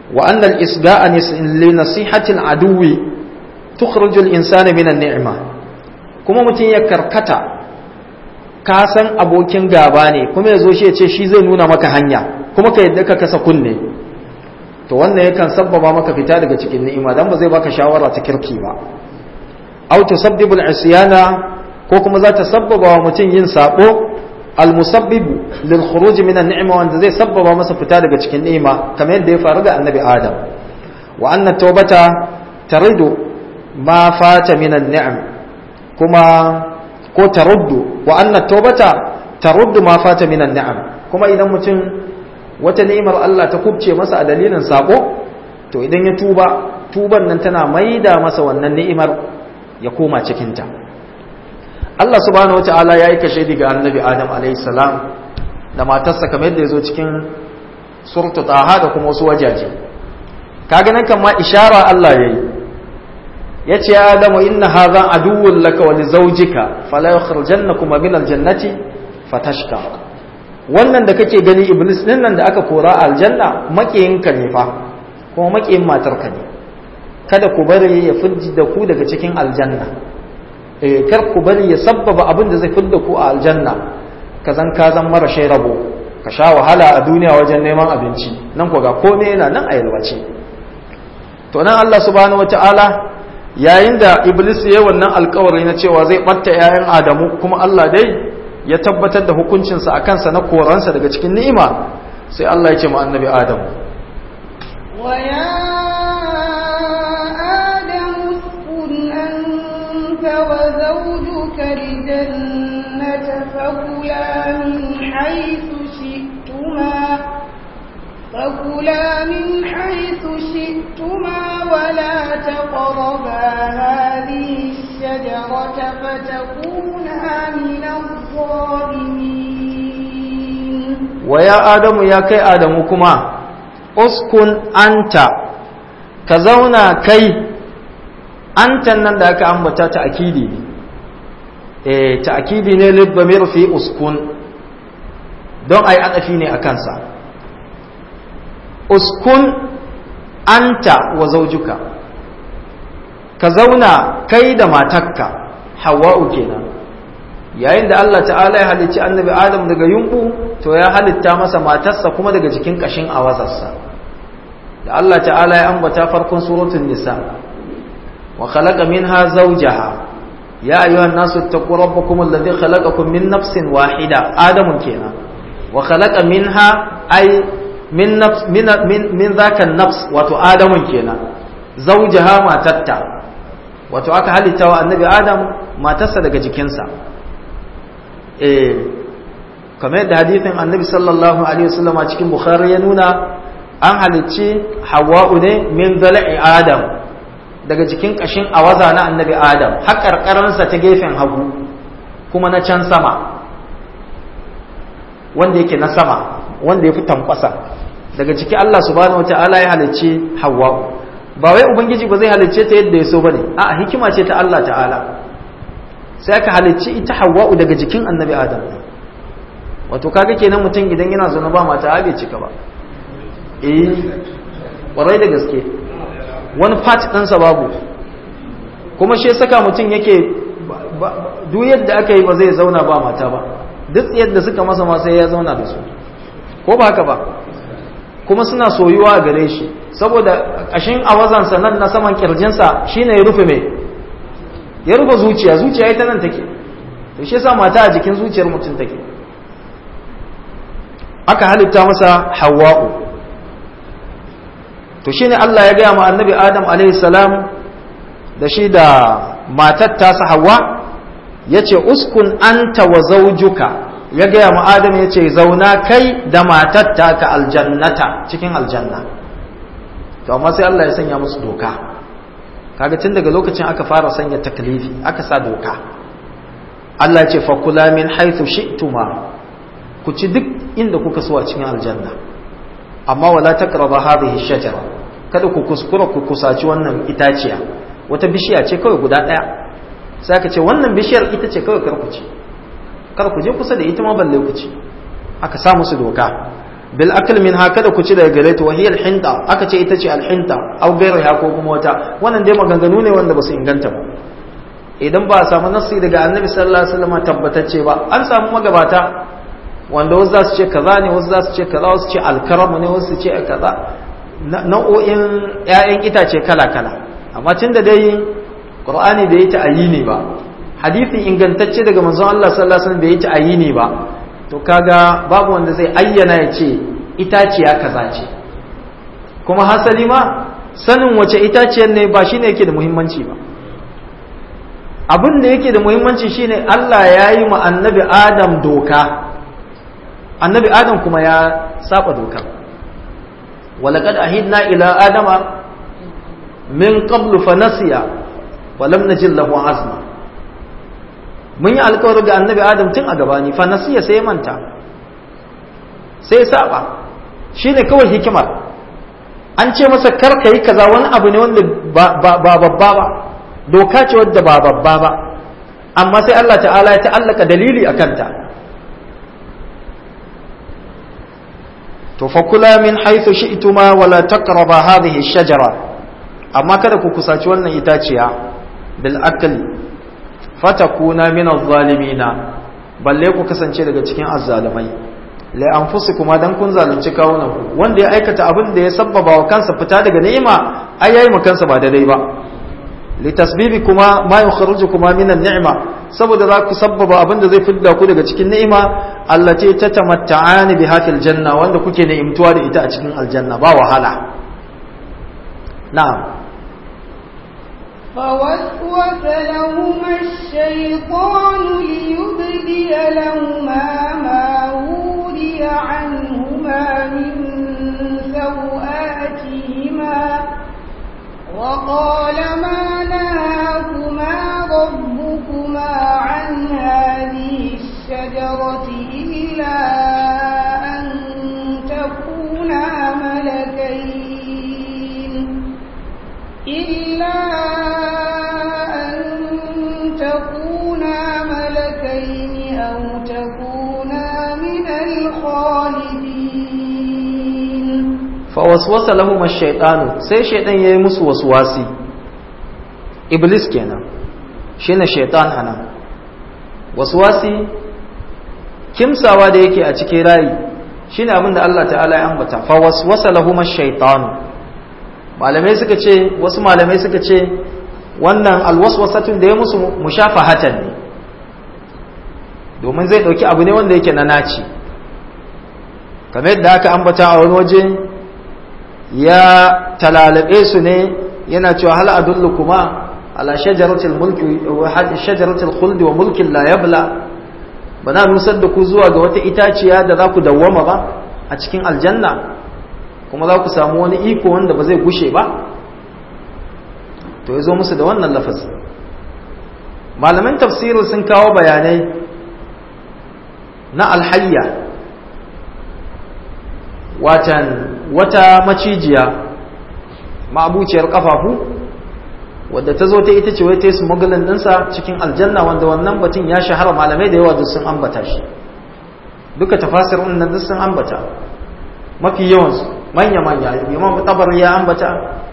wa anna al-isga'a li nasihati al-aduwi tukhriju al-insana min an-ni'ma kuma mutum ya karkata ka san abokin gaba ne kuma yazo shi ya ce shi zai nuna maka hanya kuma ka yadda ka kasa kunne to wannan yakan sabbaba maka fita daga cikin ni'ima dan ba zai baka shawara ta kirki ba aw tusabbibu al-isyana ko kuma za ta sabbaba wa mutum yin sabo al-musabbibu lil khuruj min an-ni'ma wanda zai sabbaba masa fita daga cikin ni'ima kamar yadda ya faru ga annabi adam wa anna tawbata taridu ma fata min an-ni'am kuma ko taruddu wa anna tawbata taruddu ma fata min an-ni'am kuma idan mutum wata ni'imar Allah ta kubce masa a dalilin sabo to idan ya tuba tuban nan tana maida masa wannan ni'imar ya koma cikin ta Allah subhanahu wataala yayi kashe diga annabi Adam alayhi salam da matarsa kamar yadda yazo cikin suratu Taha da kuma wasu wajaje kaga nan kan ma ishara Allah yayi yace ya Adamu inna hadha aduwwun laka wa li zawjika fala yukhrijannakuma min aljannati fatashqa wannan da kake gani iblis din nan da aka kora a aljanna makiyinka ne fa kuma makiyin matarka ne kada ku bari ya fidda da ku daga cikin aljanna eh kar ku bari ya sabbaba abin da zai fidda ku a aljanna kazan ka zan mara shay rabo ka sha wahala a duniya wajen neman abinci nan ko ga komai yana nan a yalwace to nan Allah subhanahu wataala yayin da iblis yayin wannan alƙawari na cewa zai batta yayan Adamu kuma Allah dai ya tabbatar da hukuncinsa a kansa na koransa daga cikin ni'ima sai Allah ya ce ma annabi Adam wa ya Adam kun anta wa zawjuka al-jannata fakula min haythu shi'tuma fakula min haythu shi'tuma wa la taqraba hadhihi الشجرة فتكونا من الظالمين ويا آدم يا كي آدم كما اسكن أنت كزونا كي أنت نندك أمبتا تأكيدي إيه تأكيدي نلب بمير في اسكن دون أي أنفيني أكنسا اسكن أنت وزوجك ka zauna kai da matakka hawa'u kenan yayin da Allah ta'ala ya halicci annabi Adam daga yumbu to ya halitta masa matarsa kuma daga jikin kashin awazarsa da Allah ta'ala ya ambata farkon suratul nisa wa khalaqa minha zawjaha ya ayyuhan nasu taqu rabbakum alladhi khalaqakum min nafsin wahida adamun kenan wa khalaqa minha ay min nafs min min zaka nafs wato adamun kenan zawjaha matatta wato aka halitta wa annabi Adam matarsa daga jikinsa eh kamar yadda hadithin annabi sallallahu alaihi wasallam a cikin bukhari ya nuna an halicci hawa'u ne min dala'i Adam daga jikin kashin awaza na annabi Adam har karkaransa ta gefen hagu kuma na can sama wanda yake na sama wanda ya fi tankwasa daga ciki Allah subhanahu wataala ya halicci hawa'u ba wai ubangiji ba zai halicce ta yadda ya so bane a'a hikima ce ta Allah ta'ala sai aka halicci ita Hawwa'u daga jikin Annabi Adam wato kaga kenan mutum idan yana zaune ba mata bai cika ba eh warai da gaske wani part din sa babu kuma shi saka mutum yake duk yadda aka yi ba zai zauna ba mata ba duk yadda suka masa ma sai ya zauna da su ko ba haka ba kuma suna soyuwa a gare shi saboda ƙashin awazansa nan na saman kirjinsa shine ya rufe mai ya rufe zuciya zuciya ita nan take to shi yasa mata a jikin zuciyar mutum take aka halitta masa Hawwa'u to shine Allah ya gaya ma annabi Adam alaihi salam da shi da matar tasa Hawwa yace uskun anta wa zawjuka ya gaya ma Adam yace zauna kai da matar taka aljannata cikin aljanna to amma sai Allah ya sanya musu doka kaga tun daga lokacin aka fara sanya taklifi aka sa doka Allah ya ce fa kula min haythu shi'tuma ku ci duk inda kuka so a cikin aljanna amma wala taqrabu hadhihi shajara kada ku kuskura ku kusaci wannan itaciya wata bishiya ce kawai guda daya sai aka ce wannan bishiyar ita ce kawai kar ku ci kar ku je kusa da ita ma balle ku ci aka sa musu doka bil akl min hakada ku ci daga gare ta wahiyal hinta aka ce ita ce al hinta aw gairaha ko kuma wata wannan dai maganganu ne wanda ba su inganta ba idan ba a samu nassi daga annabi sallallahu alaihi wasallam tabbatacce ba an samu magabata wanda wasu za su ce kaza ne wasu za su ce kaza wasu ce alkaramu ne wasu ce kaza nau'o'in ƴaƴan itace kala kala amma tunda dai qur'ani bai yi ta'ayini ba hadisi ingantacce daga manzon Allah sallallahu alaihi wasallam bai yi ta'ayini ba to kaga babu wanda zai ayyana ya ce itaciya kaza ce kuma hasali ma sanin wace itaciyar ne ba shine yake da muhimmanci ba abin da yake da muhimmanci shine Allah ya yi ma annabi Adam doka annabi Adam kuma ya saba doka walaqad ahidna ila adama min qablu fa nasiya wa lam najid lahu azma mun yi alƙawari ga annabi Adam tun a gabani fa nasiya sai manta sai saba shine kawai hikima an ce masa kar kai kaza wani abu ne wanda ba babba ba doka ce wadda ba babba ba amma sai Allah ta'ala ya ta'allaka dalili a kanta to fa kula min haythu shi'tuma wa la taqraba hadhihi ash-shajara amma kada ku kusaci wannan itaciya bil akli fatakuna min adh-dhalimina balle ku kasance daga cikin azzalimai la anfusukuma dan kun zalunci kawunan ku wanda ya aikata abin da ya sabbaba wa kansa fita daga ni'ima ai yayi ma kansa ba daidai ba litasbibikuma ma yukhrijukuma min an-ni'ma saboda za ku sabbaba abin da zai fidda ku daga cikin ni'ima allati tatamatta'ani biha fil janna wanda kuke ni'imtuwa da ita a cikin aljanna ba wahala na'am فوسوس لهما الشيطان ليبدي لهما ما وري عنهما من سوآتهما وقال ما نهاكما ربكما عن هذه الشجرة إلا أن تكونا ملكين إلا أن تكونا ملكين أو تكونا من الخالدين فوسوس لهما الشيطان sai shaytan yayi musu waswasi iblis kenan shine shaytan anan waswasi kimsawa da yake a cikin rayi shine abin da Allah ta'ala ya ambata fawaswasa lahuma ash-shaytan malamai suka ce wasu malamai suka ce wannan alwaswasatun da ya musu mushafahatan ne domin zai dauki abu ne wanda yake na naci kamar yadda aka ambata a wani waje ya talalabe su ne yana cewa hal adullukuma ala shajaratil mulki wa shajaratil khuldi wa mulkin la yabla bana nusar da ku zuwa ga wata itaciya da za ku dawwama ba a cikin aljanna kuma za ku samu wani iko wanda ba zai gushe ba to ya zo musu da wannan lafazi malaman tafsirin sun kawo bayanai na alhayya watan wata macijiya ma'abuciyar kafafu wadda ta zo ta ita ce wai ta yi smuggling ɗinsa cikin aljanna wanda wannan batun ya shahara malamai da yawa duk sun ambata shi duka tafasirin nan duk sun ambata mafi yawansu manya-manya imam tabar ya ambata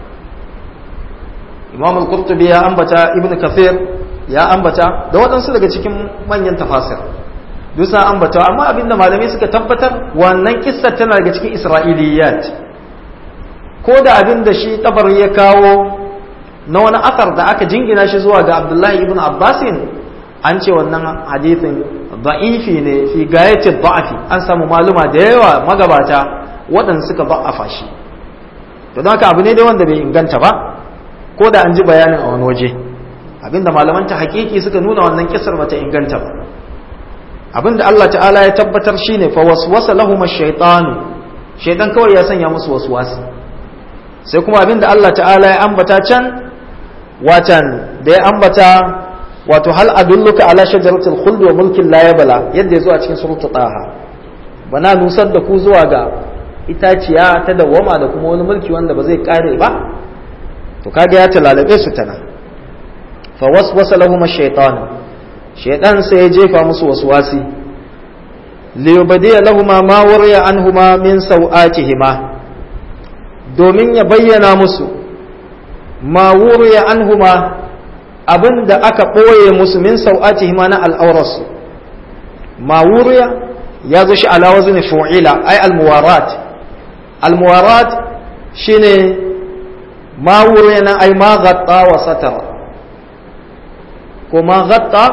imam al-qurtubi ya ambata ibn kafir ya ambata da waɗansu daga cikin manyan tafasir duk sun ambata amma abinda malamai suka tabbatar wannan kissa tana daga cikin isra'iliyat ko da abinda shi tabar ya kawo na wani akar da aka jingina shi zuwa ga abdullahi ibn abbasin an ce wannan hadithin da'ifi ne fi gayati da'afi an samu maluma da yawa magabata waɗanda suka ba'afa shi to don haka abu ne dai wanda bai inganta ba ko da an ji bayanin a wani waje abinda malaman ta hakiki suka nuna wannan kisar bata inganta ba abinda Allah ta'ala ya tabbatar shine fa waswasa lahum ash-shaytanu shaytan kawai ya sanya musu waswasi sai kuma abinda Allah ta'ala ya ambata can watan da ya ambata wato hal adulluka ala shajaratil khuld wa mulkin la yabla yadda yazo a cikin suratul taha bana nusar da ku zuwa ga itaciya ta dawama da kuma wani mulki wanda ba zai kare ba to kaga ya talalabe su tana fa waswasa lahum ash-shaytan shaytan sai ya jefa musu waswasi liyubdiya lahumma ma wuriya anhuma min sau'atihima domin ya bayyana musu ma wuriya anhuma abinda aka ɓoye musu min sau'atihima na al'aurarsu. ma wuriya ya zo shi ala wazni fu'ila ay al-muwarat al-muwarat shine ma wuriya nan ay ma ghatta wa satara ko ma ghatta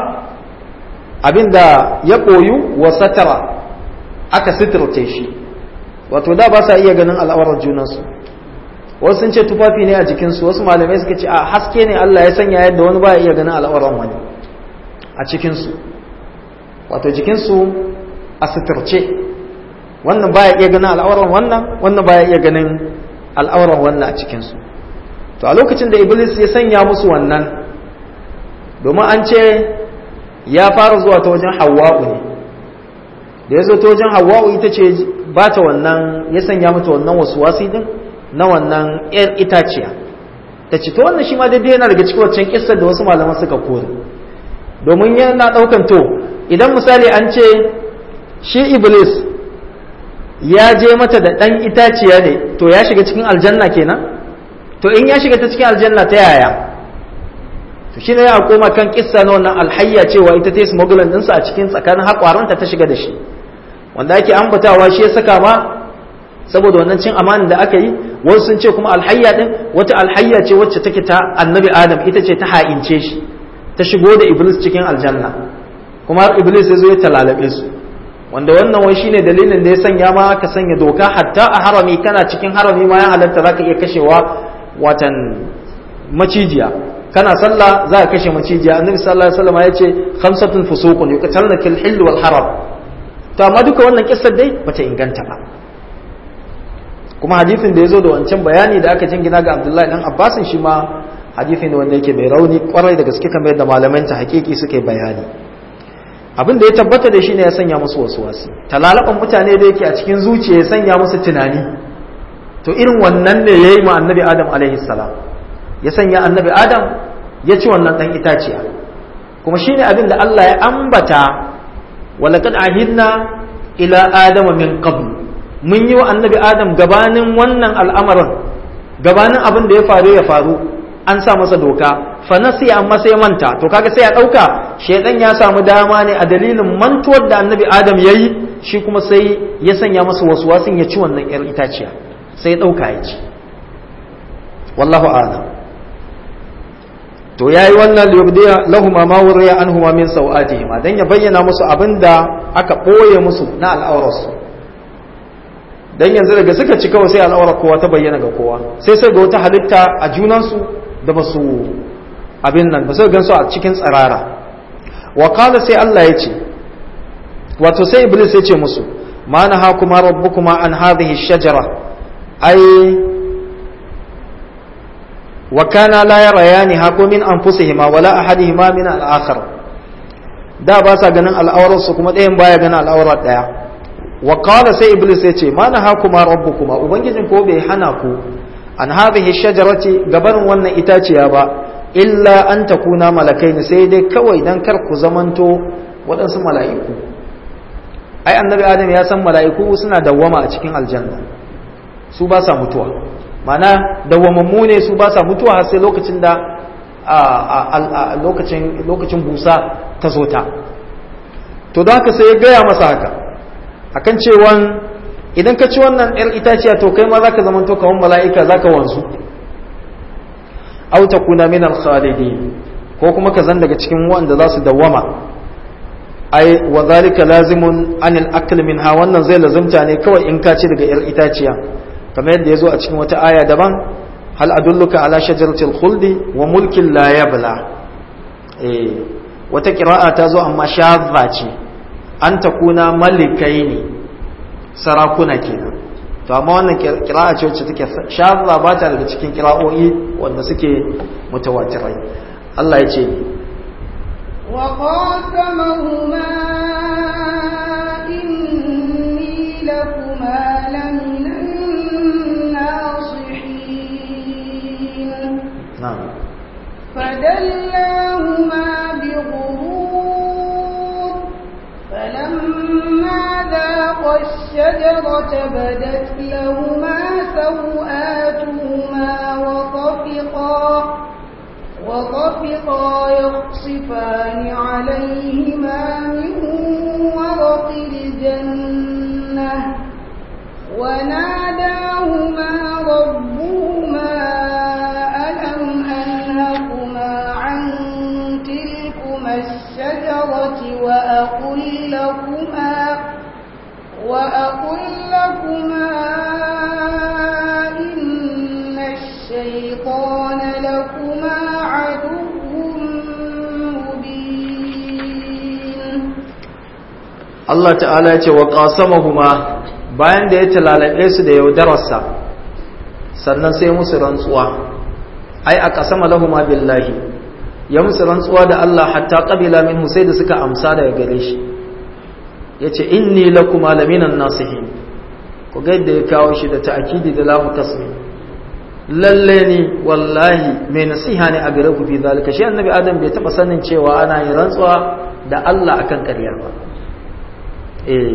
abinda ya koyu wa satara aka sitirce shi, wato da ba sa iya ganin al'aurar junansu. Wasu sun ce tufafi ne a jikinsu, wasu malamai suka ce a haske ne Allah ya sanya yadda wani ba iya ganin al'aurar wani a cikinsu, wato jikinsu a sitirce, wannan ba iya ganin al'aurar wannan, wannan ba iya ganin al'aurar wannan a cikinsu. To a lokacin da Iblis ya sanya musu wannan, domin an ce ya fara zuwa ta wajen Hawwa'u ne, da ya zo ta wajen Hawwa'u ita ce ba ta wannan, ya sanya mata wannan wasuwasi din na wannan ‘yar itaciya, ta ce ta wannan shi ma daidai yana daga cikin waccan kissar da wasu malaman suka kore, domin yana ɗaukan to idan misali an ce shi Iblis ya je mata da ɗan itaciya ne, to ya shiga cikin aljanna kenan, to in ya shiga ta cikin aljanna ta yaya? To shi ne ya koma kan kissa na wannan alhayya cewa ita ta yi smuggling ɗinsa a cikin tsakanin haƙwaranta ta shiga da shi, wanda ake ambatawa shi ya saka ma saboda wannan cin amanin da aka yi. Wasu sun ce kuma alhayya ɗin wata alhayya ce wacce take ta annabi Adam, ita ce ta ha'ince shi, ta shigo da Iblis cikin aljanna, kuma har Iblis ya zo ya talalabe su, wanda wannan wai shine dalilin da ya sanya ma aka sanya doka hatta a harami, kana cikin harami ma ya halatta zaka iya kashewa watan macijiya, kana sallah za ka kashe macijiya. Annabi sallallahu alaihi wasallam ya ce khamsatun fusuqun yuqtalna fil hill wal haram. To amma duka wannan kissar dai bata inganta ba, kuma hadisin da yazo da wancan bayani da aka jingina ga Abdullahi dan Abbasin shi ma hadisi ne wanda yake mai rauni kwarai da gaske, kamar yadda malaman ta hakiki suke bayani. Abin da ya tabbata da shi ne ya sanya musu wasuwasi, talalaban mutane da yake a cikin zuciya ya sanya musu tunani, to irin wannan ne yayi ma annabi Adam alaihi salam, ya sanya annabi Adam ya ci wannan dan itaciya, kuma shine abin da Allah ya ambata walaqad ahidna ila adama min qabl, mun yi wa annabi Adam gabanin wannan al'amarin, gabanin abin da ya faru ya faru an sa masa doka, fa nasi amma sai manta. To kaga sai ya dauka shedan ya samu dama ne a dalilin mantuwar da annabi Adam yayi, shi kuma sai ya sanya masa waswasin ya ci wannan yar itaciya, sai ya dauka ya ci. Wallahu a'lam. To yayi wannan liyubdiya lahum ma wuriya anhuma min sawatihim, dan ya bayyana musu abinda aka boye musu na al'aurarsu. Dan yanzu daga suka ci kawai sai al'aurar kowa ta bayyana ga kowa, sai sai ga wata halitta a junansu da basu abin nan ba, sai gansu a cikin tsirara. Wa qala sai Allah ya ce, wato sai Iblis ya ce musu, ma nahakuma rabbukuma an hadhihi ash-shajara ay wa kana la yarayani haku min anfusihima wala ahadihima min al-akhar. Da ba sa ganin al'aurarsu kuma ɗayan baya ganin al'aurar ɗaya. Wa qala sai Iblis ya ce, ma nahakuma rabbukuma, ubangijin ko bai hana ku an hadhihi shajarati gaban wannan itaciya ba, illa an takuna malakaini, sai dai kawai dan kar ku zamanto waɗansu mala'iku. Ai annabi Adam ya san mala'iku suna dawwama a cikin aljanna, su ba sa mutuwa, mana dawwamammu ne, su ba sa mutuwa har sai lokacin da a lokacin lokacin busa ta zo ta. To don haka sai ya gaya masa haka akan cewa idan ka ci wannan yar itaciya to kai ma zaka zama to kaman mala'ika, zaka wanzu. Aw takuna min al-khalidin, ko kuma ka zan daga cikin wanda za su dawwama. Ai wa zalika lazimun anil akl minha, wannan zai lazimta ne kawai in ka ci daga yar itaciya, kamar yadda yazo a cikin wata aya daban, hal adulluka ala shajaratil khuldi wa mulkin la yabla. Eh wata qira'a ta zo amma shadha ce, an takuna malikaini, sarakuna kenan. To amma wannan kira'a ce wacce take shadda, ba ta daga cikin kira'o'i wanda suke mutawatirai. Allah ya ce wa qasamahuma inni lakuma laminan nasihin. na'am. فدلاهما بغرور فلما فبدت لهما سوآتهما وطفقا وطفقا يخصفان عليهما من ورق الجنة وناداهما ربهما ألم أنهكما عن تلكما الشجرة وأقل لكما وأقل لكما إن الشيطان لكما عدو مبين. Allah ta'ala ya ce wa qasamahuma, bayan da ya talalabe su da yaudararsa sannan sai musu rantsuwa, ai a qasama lahuma billahi, ya musu rantsuwa da Allah hatta qabila minhu, sai da suka amsa daga gare shi. yace inni lakuma laminan nasihin, ku ga yadda ya kawo shi da ta'kidi da lamu tasmi, lalle ni wallahi mai nasiha ne a gare ku fi zalika. Shi annabi adam bai taba sanin cewa ana yin rantsuwa da Allah akan ƙarya ba. eh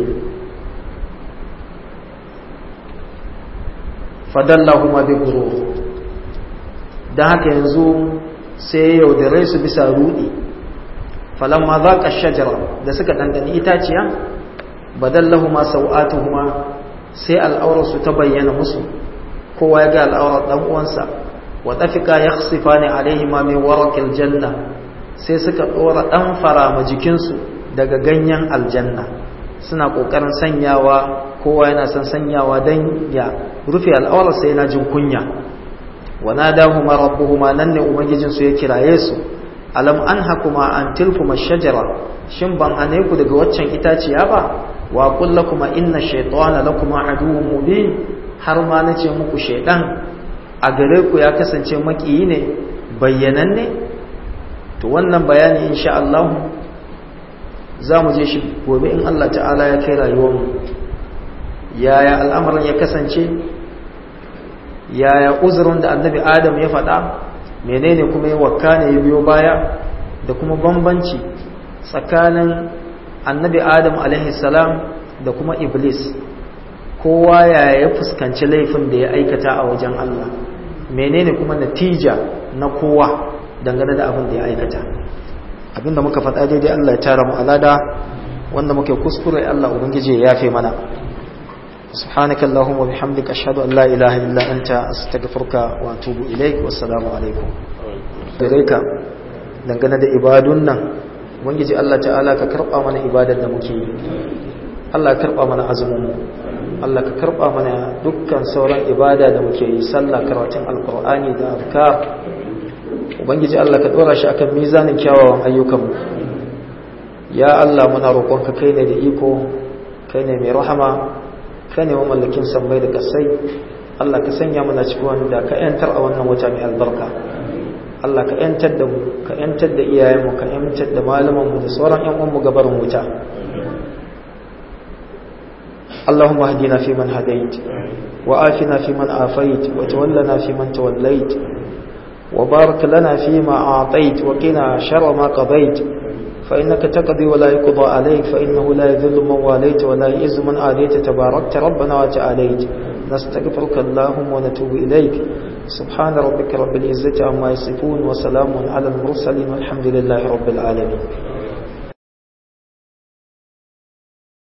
fadallahuma bi ghurur, dan haka yanzu sai ya yaudare su bisa rudi. falamma zaqa ash-shajara, da suka dandani itaciya, badallahuma sawatuhuma, sai al'aurarsu ta bayyana musu, kowa ya ga al'aurar dan uwansa. wa tafika yakhsifani alaihima min waraqil janna, sai suka dora dan fara ma jikinsu daga ganyen aljanna, suna kokarin sanyawa, kowa yana son sanyawa dan ya rufe al'aurar, sai yana jin kunya. wa nadahuma rabbuhuma, nan ne ubangijinsu ya kiraye su, alam anhakuma an tilkuma shajara, shin ban hane ku daga waccan itaciya ba? wa qul lakuma inna shaytana lakuma aduwwun mubin, har ma nace muku shaydan a gare ku ya kasance makiyi ne bayyananne. to wannan bayani insha Allah zamu je shi gobe in Allah ta'ala ya kai rayuwar mu. yaya al'amarin ya kasance, yaya uzurin da annabi Adam ya faɗa, menene kuma ya wakane ya biyo baya, da kuma bambanci tsakanin annabi Adam alaihi salam da kuma Iblis. kowa yaya ya fuskanci laifin da ya aikata a wajen Allah, menene kuma natija na kowa dangane da abin da ya aikata. abinda muka faɗa daidai Allah ya tara mu alada, wanda muke kuskure Allah ubangiji ya yafe mana. سبحانك اللهم وبحمدك أشهد أن لا إله إلا أنت أستغفرك وأتوب إليك والسلام عليكم. gare dangane da ibadun nan, ubangiji Allah ta'ala ka karba mana ibadar da muke yi, Allah ka karba mana azumin mu, Allah ka karba mana dukkan sauran ibada da muke yi, sallah, karatun alqur'ani da azkar. ubangiji Allah ka dora shi akan mizanin kyawawan ayyukan mu. ya Allah muna roƙonka, kai ne da iko, kai ne mai rahama, kai ne mamallakin sammai da kasai. Allah ka sanya mana cikin wanda ka yantar a wannan wata mai albarka. Allah ka yantar da mu, ka yantar da iyayenmu, ka yantar da malamanmu da sauran ƴan uwanmu gabarin wuta. Allahumma hdina fi man hadait, wa afina fi man afait, wa tawallana fi man tawallait, wa barik lana fi ma a'tait, wa qina sharra ma qadait. فإنك تقضي ولا يقضى عليك، فإنه لا يذل من واليت ولا يعز من آليت، تباركت ربنا وتعاليت. نستغفرك اللهم ونتوب إليك. سبحان ربك رب العزة عما يصفون، وسلام على المرسلين، والحمد لله رب العالمين.